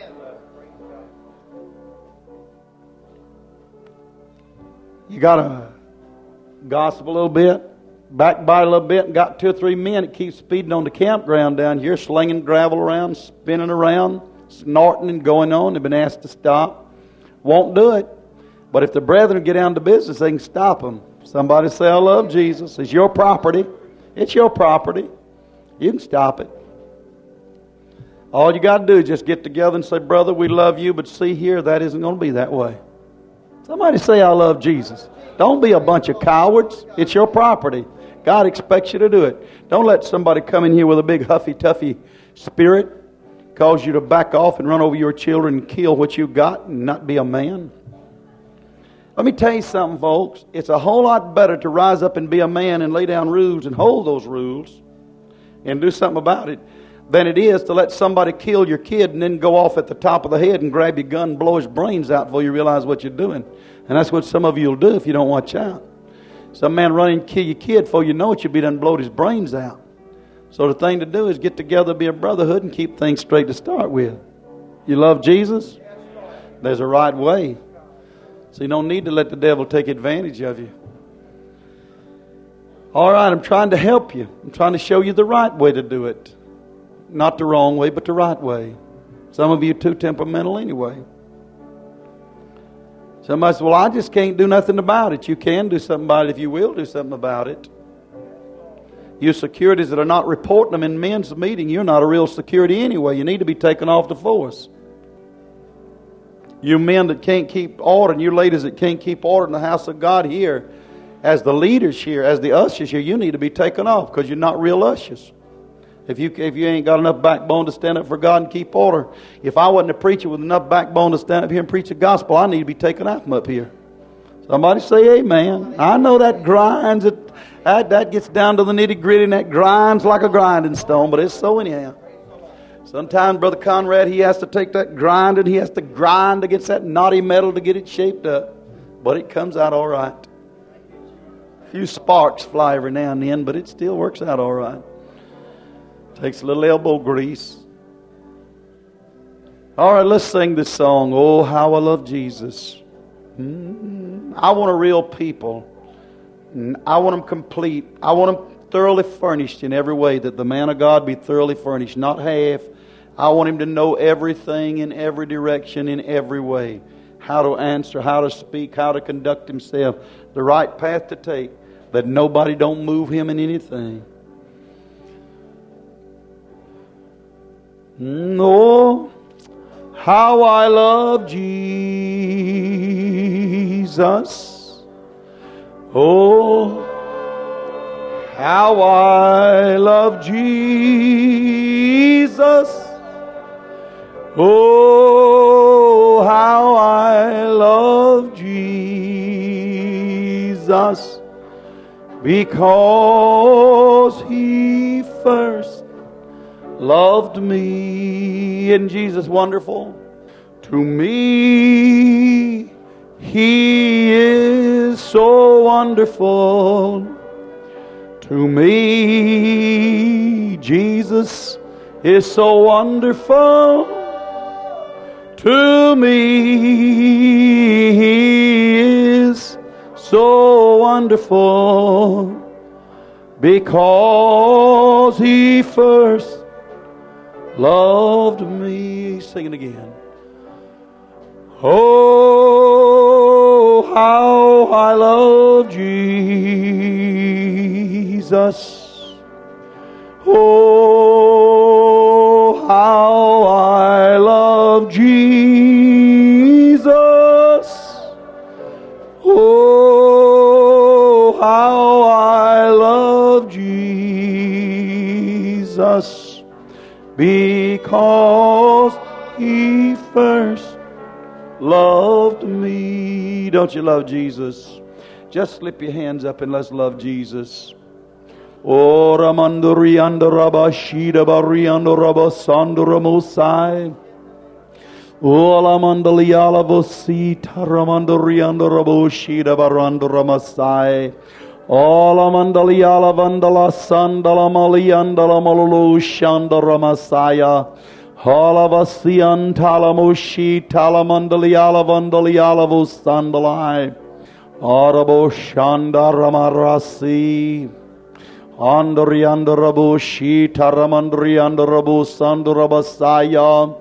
You got to gossip a little bit, backbite a little bit, and got two or three men that keep speeding on the campground down here, slinging gravel around, spinning around, snorting and going on. They've been asked to stop. Won't do it. But if the brethren get down to business, they can stop them. Somebody say, I love Jesus. It's your property. It's your property. You can stop it. All you got to do is just get together and say, brother, we love you, but see here, that isn't going to be that way. Somebody say, I love Jesus. Don't be a bunch of cowards. It's your property. God expects you to do it. Don't let somebody come in here with a big huffy-tuffy spirit, cause you to back off and run over your children and kill what you got and not be a man. Let me tell you something, folks. It's a whole lot better to rise up and be a man and lay down rules and hold those rules and do something about it than it is to let somebody kill your kid and then go off at the top of the head and grab your gun and blow his brains out before you realize what you're doing. And that's what some of you will do if you don't watch out. Some man run in and kill your kid before you know it, you'll be done blowed his brains out. So the thing to do is get together, be a brotherhood, and keep things straight to start with. You love Jesus? There's a right way. So you don't need to let the devil take advantage of you. All right, I'm trying to help you. I'm trying to show you the right way to do it. Not the wrong way, but the right way. Some of you are too temperamental anyway. Somebody says, well, I just can't do nothing about it. You can do something about it if you will do something about it. You securities that are not reporting them in men's meeting, you're not a real security anyway. You need to be taken off the force. You men that can't keep order, and you ladies that can't keep order in the house of God here, as the leaders here, as the ushers here, you need to be taken off because you're not real ushers. If you if you ain't got enough backbone to stand up for God and keep order, if I wasn't a preacher with enough backbone to stand up here and preach the gospel, I need to be taken out from up here. Somebody say amen. I know that grinds, it, that, that gets down to the nitty gritty and that grinds like a grinding stone, but it's so anyhow. Sometimes Brother Conrad, he has to take that grind and he has to grind against that knotty metal to get it shaped up. But it comes out all right. A few sparks fly every now and then, but it still works out all right. Takes a little elbow grease. All right, let's sing this song. Oh, how I love Jesus. Mm-hmm. I want a real people. I want them complete. I want them thoroughly furnished in every way, that the man of God be thoroughly furnished, not half. I want him to know everything in every direction, in every way. How to answer, how to speak, how to conduct himself, the right path to take, that nobody don't move him in anything. Oh, how I love Jesus. Oh, how I love Jesus. Oh, how I love Jesus, because He first loved me. Isn't Jesus wonderful? To me, He is so wonderful. To me, Jesus is so wonderful. To me, He is so wonderful, because He first loved me. Sing it again. Oh, how I love Jesus. Oh, how I love Jesus. Oh, how I love Jesus, because He first loved me. Don't you love Jesus? Just slip your hands up and let's love Jesus. Oh, Ramanduri and Rabashida Bariando Rabasandura Mosai. Oh, Lamandali Alavosita Ramanduri and Raboshida Barando Ramasai. Oh, Lamandali Alavandala Sandala Maliandala Malulu Shandara Masaya. Halavasian Talamoshi Talamandali Alavandali Alavos Sandalai. Arabo Shanda Ramarasi. Andri Andarabu Shita Ramandri Andarabu Sandurabasaya.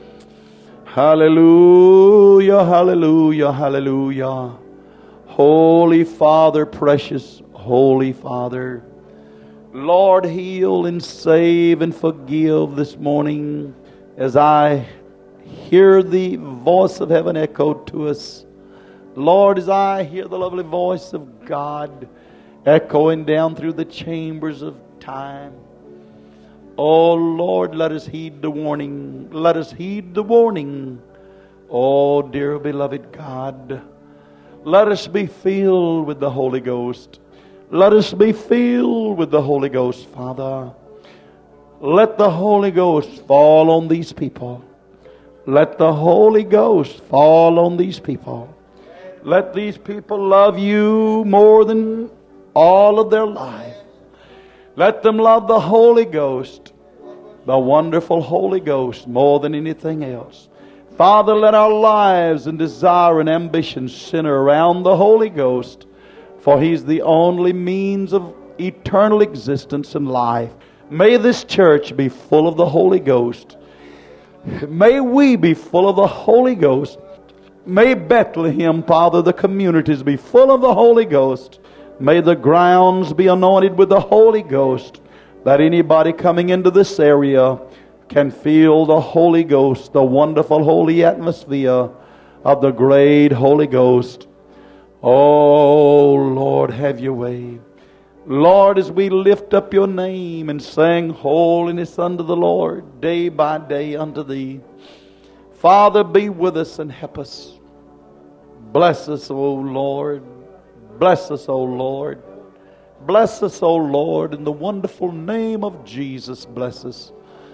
Hallelujah, hallelujah, hallelujah. Holy Father, precious Holy Father. Lord, heal and save and forgive this morning as I hear the voice of heaven echoed to us. Lord, as I hear the lovely voice of God echoing down through the chambers of time. Oh Lord, let us heed the warning. Let us heed the warning. Oh dear beloved God, let us be filled with the Holy Ghost. Let us be filled with the Holy Ghost, Father. Let the Holy Ghost fall on these people. Let the Holy Ghost fall on these people. Let these people love you more than all of their life. Let them love the Holy Ghost, the wonderful Holy Ghost, more than anything else. Father, let our lives and desire and ambition center around the Holy Ghost, for He's the only means of eternal existence and life. May this church be full of the Holy Ghost. May we be full of the Holy Ghost. May Bethlehem, Father, the communities be full of the Holy Ghost. May the grounds be anointed with the Holy Ghost, that anybody coming into this area can feel the Holy Ghost, the wonderful holy atmosphere of the great Holy Ghost. Oh, Lord, have your way. Lord, as we lift up your name and sing holiness unto the Lord, day by day unto thee. Father, be with us and help us. Bless us, O Lord. Bless us, O Lord. Bless us, O Lord, in the wonderful name of Jesus. Bless us.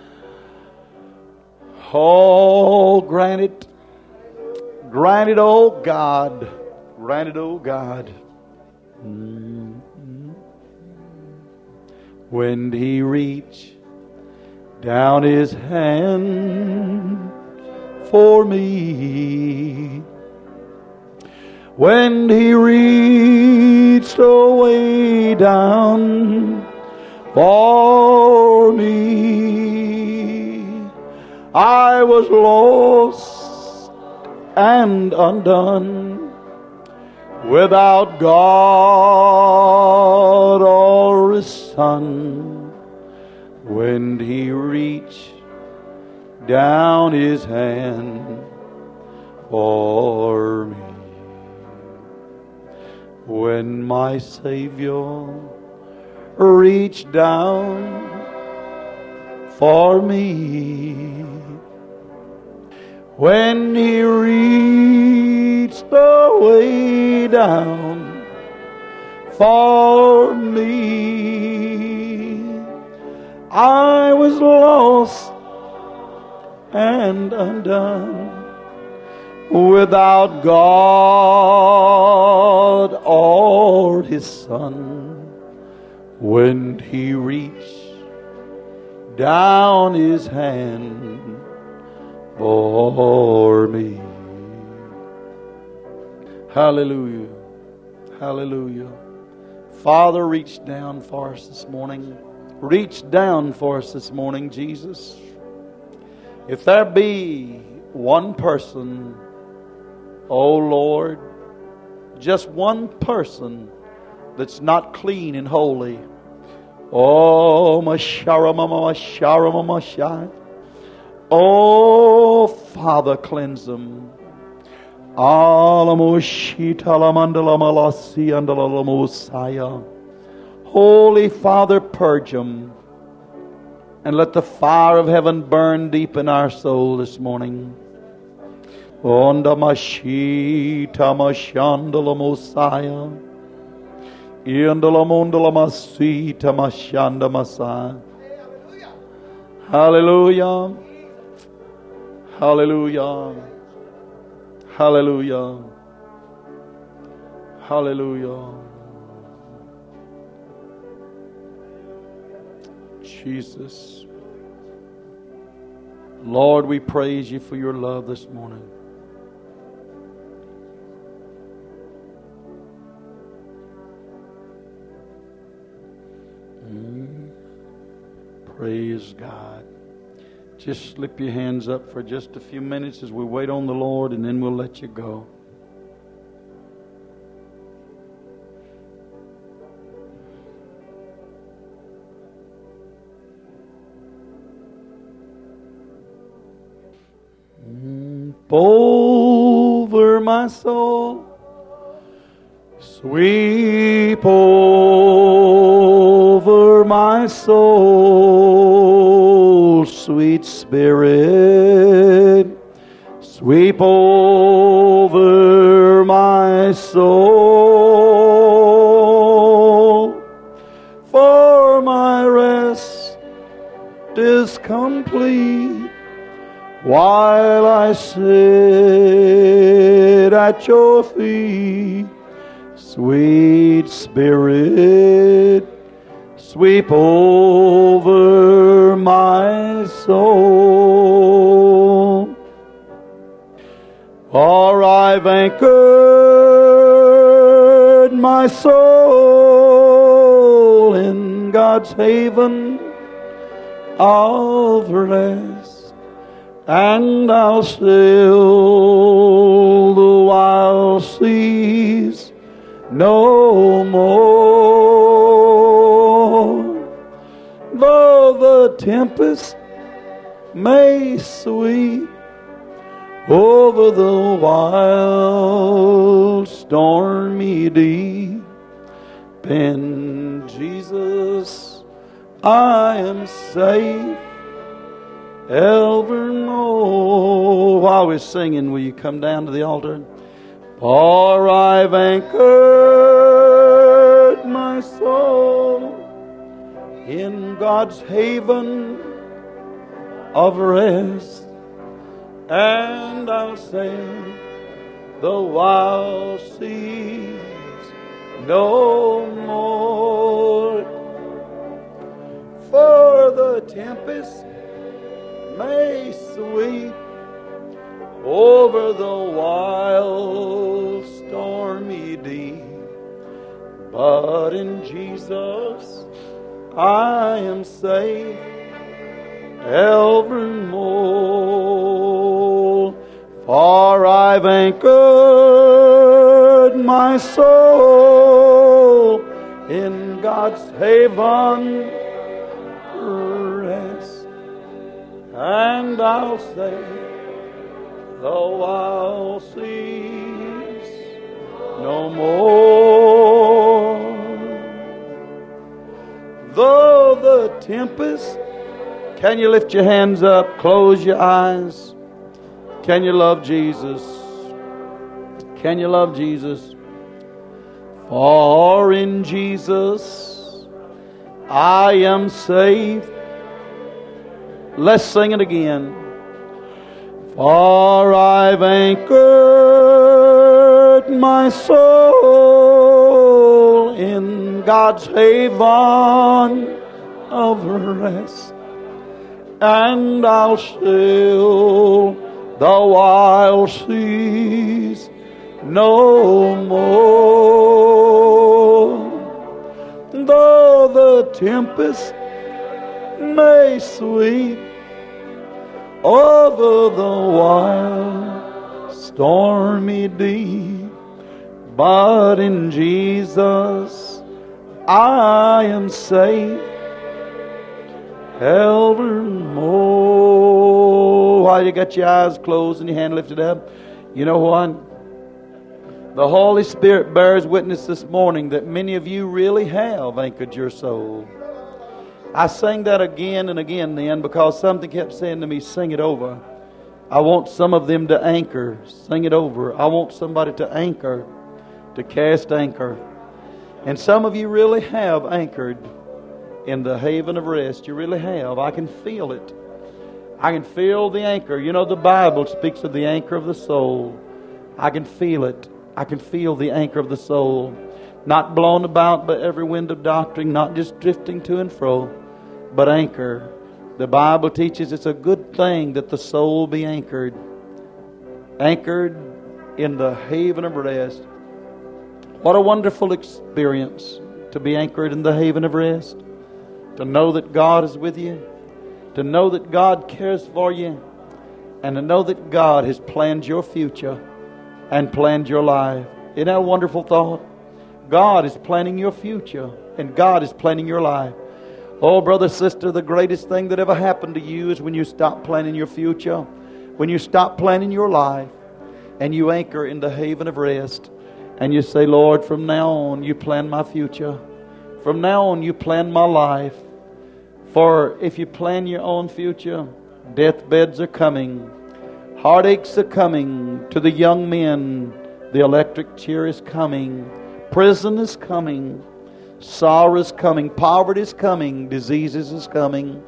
Oh, grant it. Grant it, O God. Grant it, O God. Mm-hmm. When He reached down His hand for me, when He reached away down for me, I was lost and undone, without God or His Son. When He reached down His hand for me, when my Savior reached down for me, when He reached away down for me, I was lost and undone, without God or His Son. When He reached down His hand for me. Hallelujah. Hallelujah. Father, reach down for us this morning. Reach down for us this morning, Jesus. If there be one person, oh Lord, just one person that's not clean and holy, oh, Masharamamasharamamashai. Oh, Father, cleanse them. Holy Father, purge them. And let the fire of heaven burn deep in our soul this morning. Onda Mashita Mashandala Mosiah. Yandala Mondala Masita Mashanda Masai. Hallelujah. Hallelujah. Hallelujah. Hallelujah. Jesus. Lord, we praise you for your love this morning. Mm. Praise God. Just slip your hands up for just a few minutes as we wait on the Lord, and then we'll let you go. Over my soul, sweep over my soul, sweet Spirit, sweep over my soul, for my rest is complete while I sit at your feet. Sweet Spirit, sweep over my soul. For I've anchored my soul in God's haven of rest, and I'll sail the wild seas no more. Though the tempest may sweep over the wild stormy deep, in Jesus I am safe evermore. While we're singing, will you come down to the altar? For I've anchored my soul in God's haven of rest, and I'll sail the wild seas no more. For the tempest may sweep over the wild stormy deep, but in Jesus I am safe evermore. For I've anchored my soul in God's haven rest, and I'll sail the wild seas no more. Though the tempest, can you lift your hands up, close your eyes? Can you love Jesus? Can you love Jesus? For in Jesus I am safe. Let's sing it again. For I've anchored my soul in God's haven of rest, and I'll sail the wild seas no more. tempest may sweep over the wild stormy deep, but in Jesus I am safe evermore. While you got your eyes closed and your hand lifted up, you know what? The Holy Spirit bears witness this morning that many of you really have anchored your soul. I sang that again and again then because something kept saying to me, sing it over. I want some of them to anchor. Sing it over. I want somebody to anchor, to cast anchor. And some of you really have anchored in the haven of rest. You really have. I can feel it. I can feel the anchor. You know, the Bible speaks of the anchor of the soul. I can feel it. I can feel the anchor of the soul. Not blown about by every wind of doctrine, not just drifting to and fro, but anchor. The Bible teaches it's a good thing that the soul be anchored. Anchored in the haven of rest. What a wonderful experience to be anchored in the haven of rest. To know that God is with you. To know that God cares for you. And to know that God has planned your future and planned your life. Isn't that a wonderful thought? God is planning your future and God is planning your life. Oh, brother, sister, the greatest thing that ever happened to you is when you stop planning your future, when you stop planning your life, and you anchor in the haven of rest, and you say, Lord, from now on you plan my future. From now on you plan my life. For if you plan your own future, deathbeds are coming. Heartaches are coming to the young men. The electric chair is coming. Prison is coming. Sorrow is coming. Poverty is coming. Diseases is coming.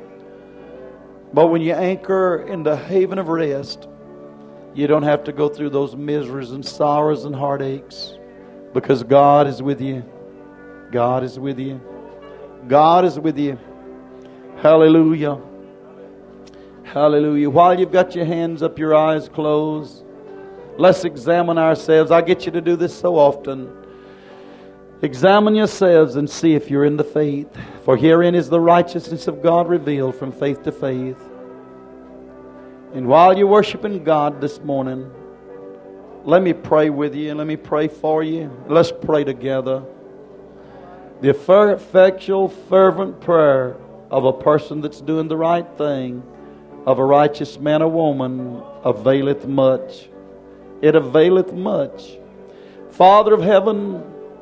But when you anchor in the haven of rest, you don't have to go through those miseries and sorrows and heartaches, because God is with you. God is with you. God is with you. Hallelujah. Hallelujah. While you've got your hands up, your eyes closed, let's examine ourselves. I get you to do this so often. Examine yourselves and see if you're in the faith. For herein is the righteousness of God revealed from faith to faith. And while you're worshiping God this morning, let me pray with you and let me pray for you. Let's pray together. The effectual, fervent prayer of a person that's doing the right thing, of a righteous man or woman, availeth much. It availeth much. Father of heaven,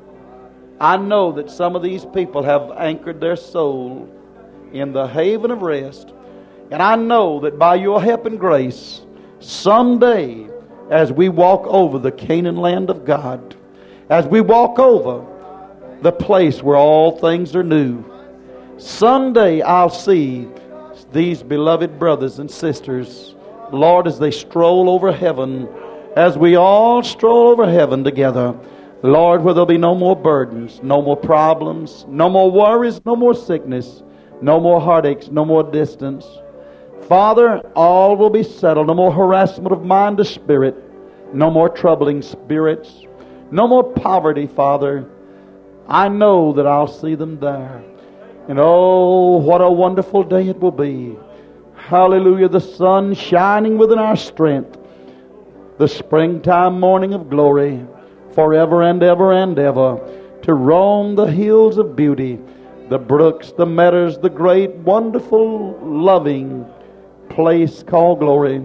I know that some of these people have anchored their soul in the haven of rest. And I know that by your help and grace, someday, as we walk over the Canaan land of God, as we walk over the place where all things are new, someday I'll see these beloved brothers and sisters, Lord, as they stroll over heaven, as we all stroll over heaven together, Lord, where there'll be no more burdens, no more problems, no more worries, no more sickness, no more heartaches, no more distance. Father, all will be settled. No more harassment of mind or spirit, no more troubling spirits, no more poverty, Father. I know that I'll see them there. And oh, what a wonderful day it will be. Hallelujah. The sun shining within our strength. The springtime morning of glory. Forever and ever and ever. To roam the hills of beauty. The brooks, the meadows, the great, wonderful, loving place called glory.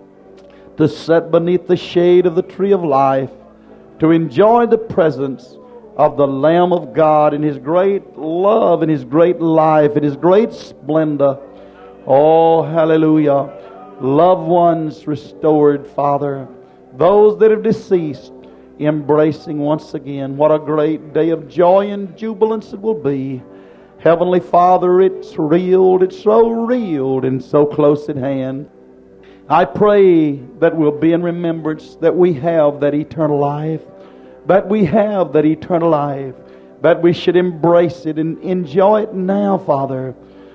To sit beneath the shade of the tree of life. To enjoy the presence of the Lamb of God in His great love, in His great life, in His great splendor. Oh, hallelujah. Loved ones restored, Father. Those that have deceased, embracing once again. What a great day of joy and jubilance it will be. Heavenly Father, it's real, it's so real and so close at hand. I pray that we'll be in remembrance that we have that eternal life. That we have that eternal life, that we should embrace it and enjoy it now, Father.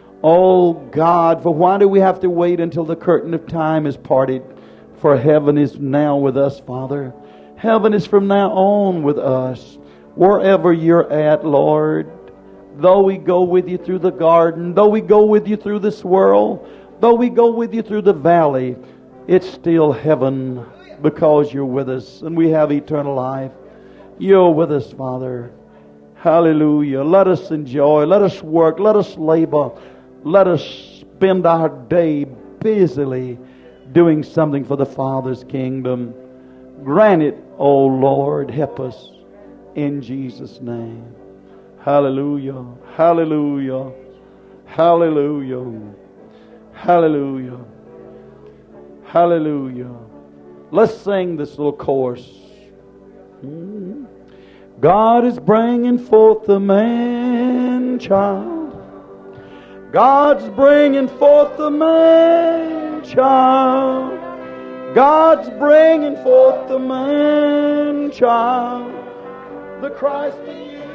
Oh God, for why do we have to wait until the curtain of time is parted? For heaven is now with us, Father. Heaven is from now on with us. Wherever you're at, Lord, Though we go with you through the garden, though we go with you through this world, though we go with you through the valley, it's still heaven because you're with us and we have eternal life. You're with us, Father. Hallelujah. Let us enjoy. Let us work. Let us labor. Let us spend our day busily doing something for the Father's kingdom. Grant it, O Lord. Help us in Jesus' name. Hallelujah. Hallelujah. Hallelujah. Hallelujah. Hallelujah. Let's sing this little chorus. Hmm. God is bringing forth the man-child. God's bringing forth the man-child. God's bringing forth the man-child. The Christ in you.